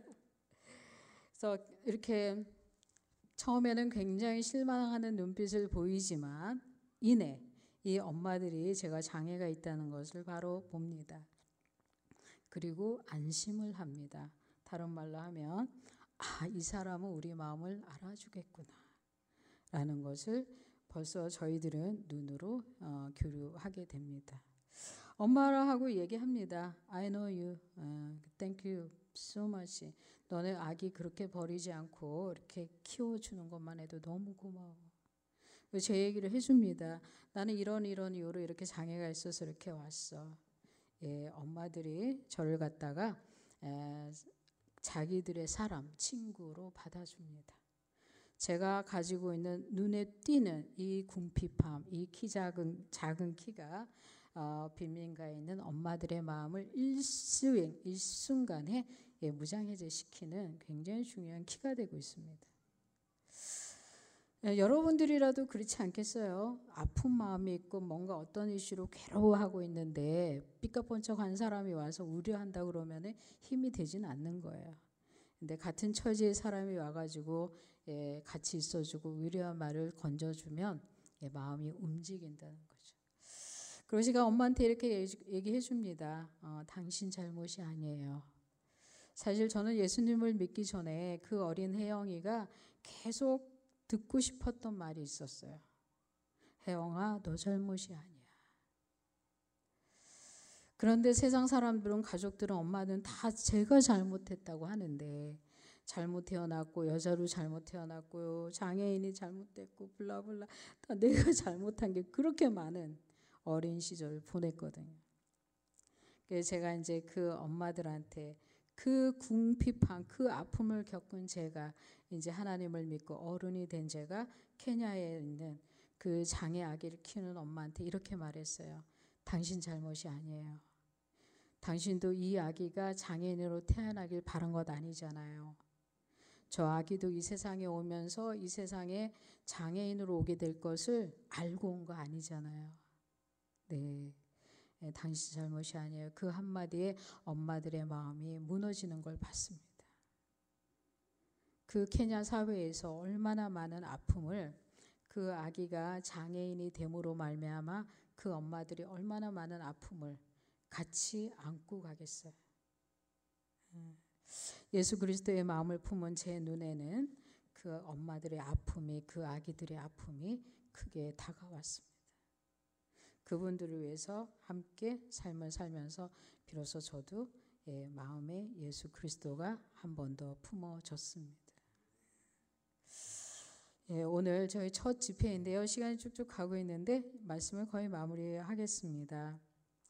그래서 이렇게 처음에는 굉장히 실망하는 눈빛을 보이지만 이내 이 엄마들이 제가 장애가 있다는 것을 바로 봅니다. 그리고 안심을 합니다. 다른 말로 하면 이 사람은 우리 마음을 알아주겠구나 라는 것을 벌써 저희들은 눈으로 교류하게 됩니다. 엄마라 하고 얘기합니다. I know you. Thank you so much. 너네 아기 그렇게 버리지 않고 이렇게 키워주는 것만 해도 너무 고마워. 제 얘기를 해줍니다. 나는 이런 이유로 이렇게 장애가 있어서 이렇게 왔어. 예, 엄마들이 저를 갖다가 자기들의 사람, 친구로 받아줍니다. 제가 가지고 있는 눈에 띄는 이 궁핍함, 이 작은 키가 빈민가에 있는 엄마들의 마음을 일순간에 무장해제시키는 굉장히 중요한 키가 되고 있습니다. 여러분들이라도 그렇지 않겠어요? 아픈 마음이 있고 뭔가 어떤 이슈로 괴로워하고 있는데 삐까뻔쩍한 사람이 와서 우려한다 그러면 힘이 되진 않는 거예요. 근데 같은 처지의 사람이 와가지고 같이 있어주고 위로한 말을 건져주면 마음이 움직인다는 거죠. 그리고 제가 엄마한테 이렇게 얘기해 줍니다. 당신 잘못이 아니에요. 사실 저는 예수님을 믿기 전에 그 어린 혜영이가 계속 듣고 싶었던 말이 있었어요. 혜영아, 너 잘못이 아니야. 그런데 세상 사람들은, 가족들은, 엄마는 다 제가 잘못했다고 하는데, 잘못 태어났고 여자로 잘못 태어났고 장애인이 잘못됐고 블라블라 다 내가 잘못한 게 그렇게 많은 어린 시절을 보냈거든요. 그래서 제가 이제 그 엄마들한테 그 궁핍한 그 아픔을 겪은 제가 이제 하나님을 믿고 어른이 된 제가 케냐에 있는 그 장애 아기를 키우는 엄마한테 이렇게 말했어요. 당신 잘못이 아니에요. 당신도 이 아기가 장애인으로 태어나길 바란 것 아니잖아요. 저 아기도 이 세상에 오면서 이 세상에 장애인으로 오게 될 것을 알고 온 거 아니잖아요. 네. 당신 잘못이 아니에요. 그 한마디에 엄마들의 마음이 무너지는 걸 봤습니다. 그 케냐 사회에서 얼마나 많은 아픔을 그 아기가 장애인이 됨으로 말미암아 그 엄마들이 얼마나 많은 아픔을 같이 안고 가겠어요. 예수 그리스도의 마음을 품은 제 눈에는 그 엄마들의 아픔이, 그 아기들의 아픔이 크게 다가왔습니다. 그분들을 위해서 함께 삶을 살면서 비로소 저도 마음에 예수 그리스도가 한 번 더 품어졌습니다. 오늘 저희 첫 집회인데요. 시간이 쭉쭉 가고 있는데 말씀을 거의 마무리하겠습니다.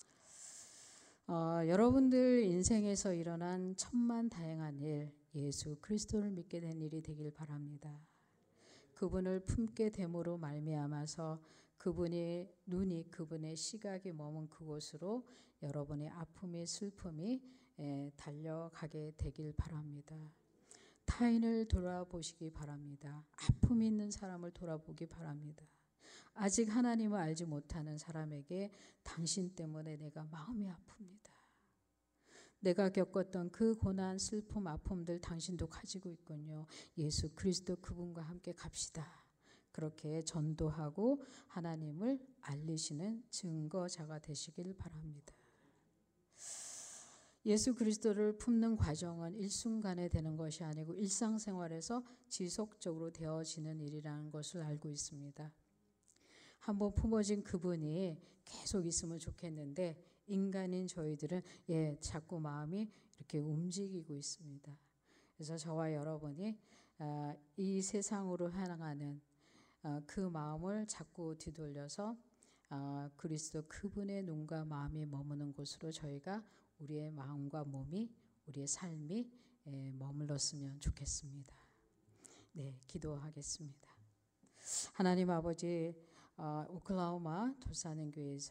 여러분들 인생에서 일어난 천만다행한 일, 예수 그리스도를 믿게 된 일이 되길 바랍니다. 그분을 품게 됨으로 말미암아서 그분의 눈이, 그분의 시각이 머문 그곳으로 여러분의 아픔이, 슬픔이 달려가게 되길 바랍니다. 타인을 돌아보시기 바랍니다. 아픔이 있는 사람을 돌아보기 바랍니다. 아직 하나님을 알지 못하는 사람에게 당신 때문에 내가 마음이 아픕니다. 내가 겪었던 그 고난, 슬픔, 아픔들 당신도 가지고 있군요. 예수 그리스도 그분과 함께 갑시다. 그렇게 전도하고 하나님을 알리시는 증거자가 되시길 바랍니다. 예수 그리스도를 품는 과정은 일순간에 되는 것이 아니고 일상생활에서 지속적으로 되어지는 일이라는 것을 알고 있습니다. 한번 품어진 그분이 계속 있으면 좋겠는데 인간인 저희들은 자꾸 마음이 이렇게 움직이고 있습니다. 그래서 저와 여러분이 이 세상으로 향하는 그 마음을 자꾸 뒤돌려서 그리스도 그분의 눈과 마음이 머무는 곳으로 저희가 우리의 마음과 몸이, 우리의 삶이 머물렀으면 좋겠습니다. 네, 기도하겠습니다. 하나님 아버지, 오클라호마 돌산행교회에서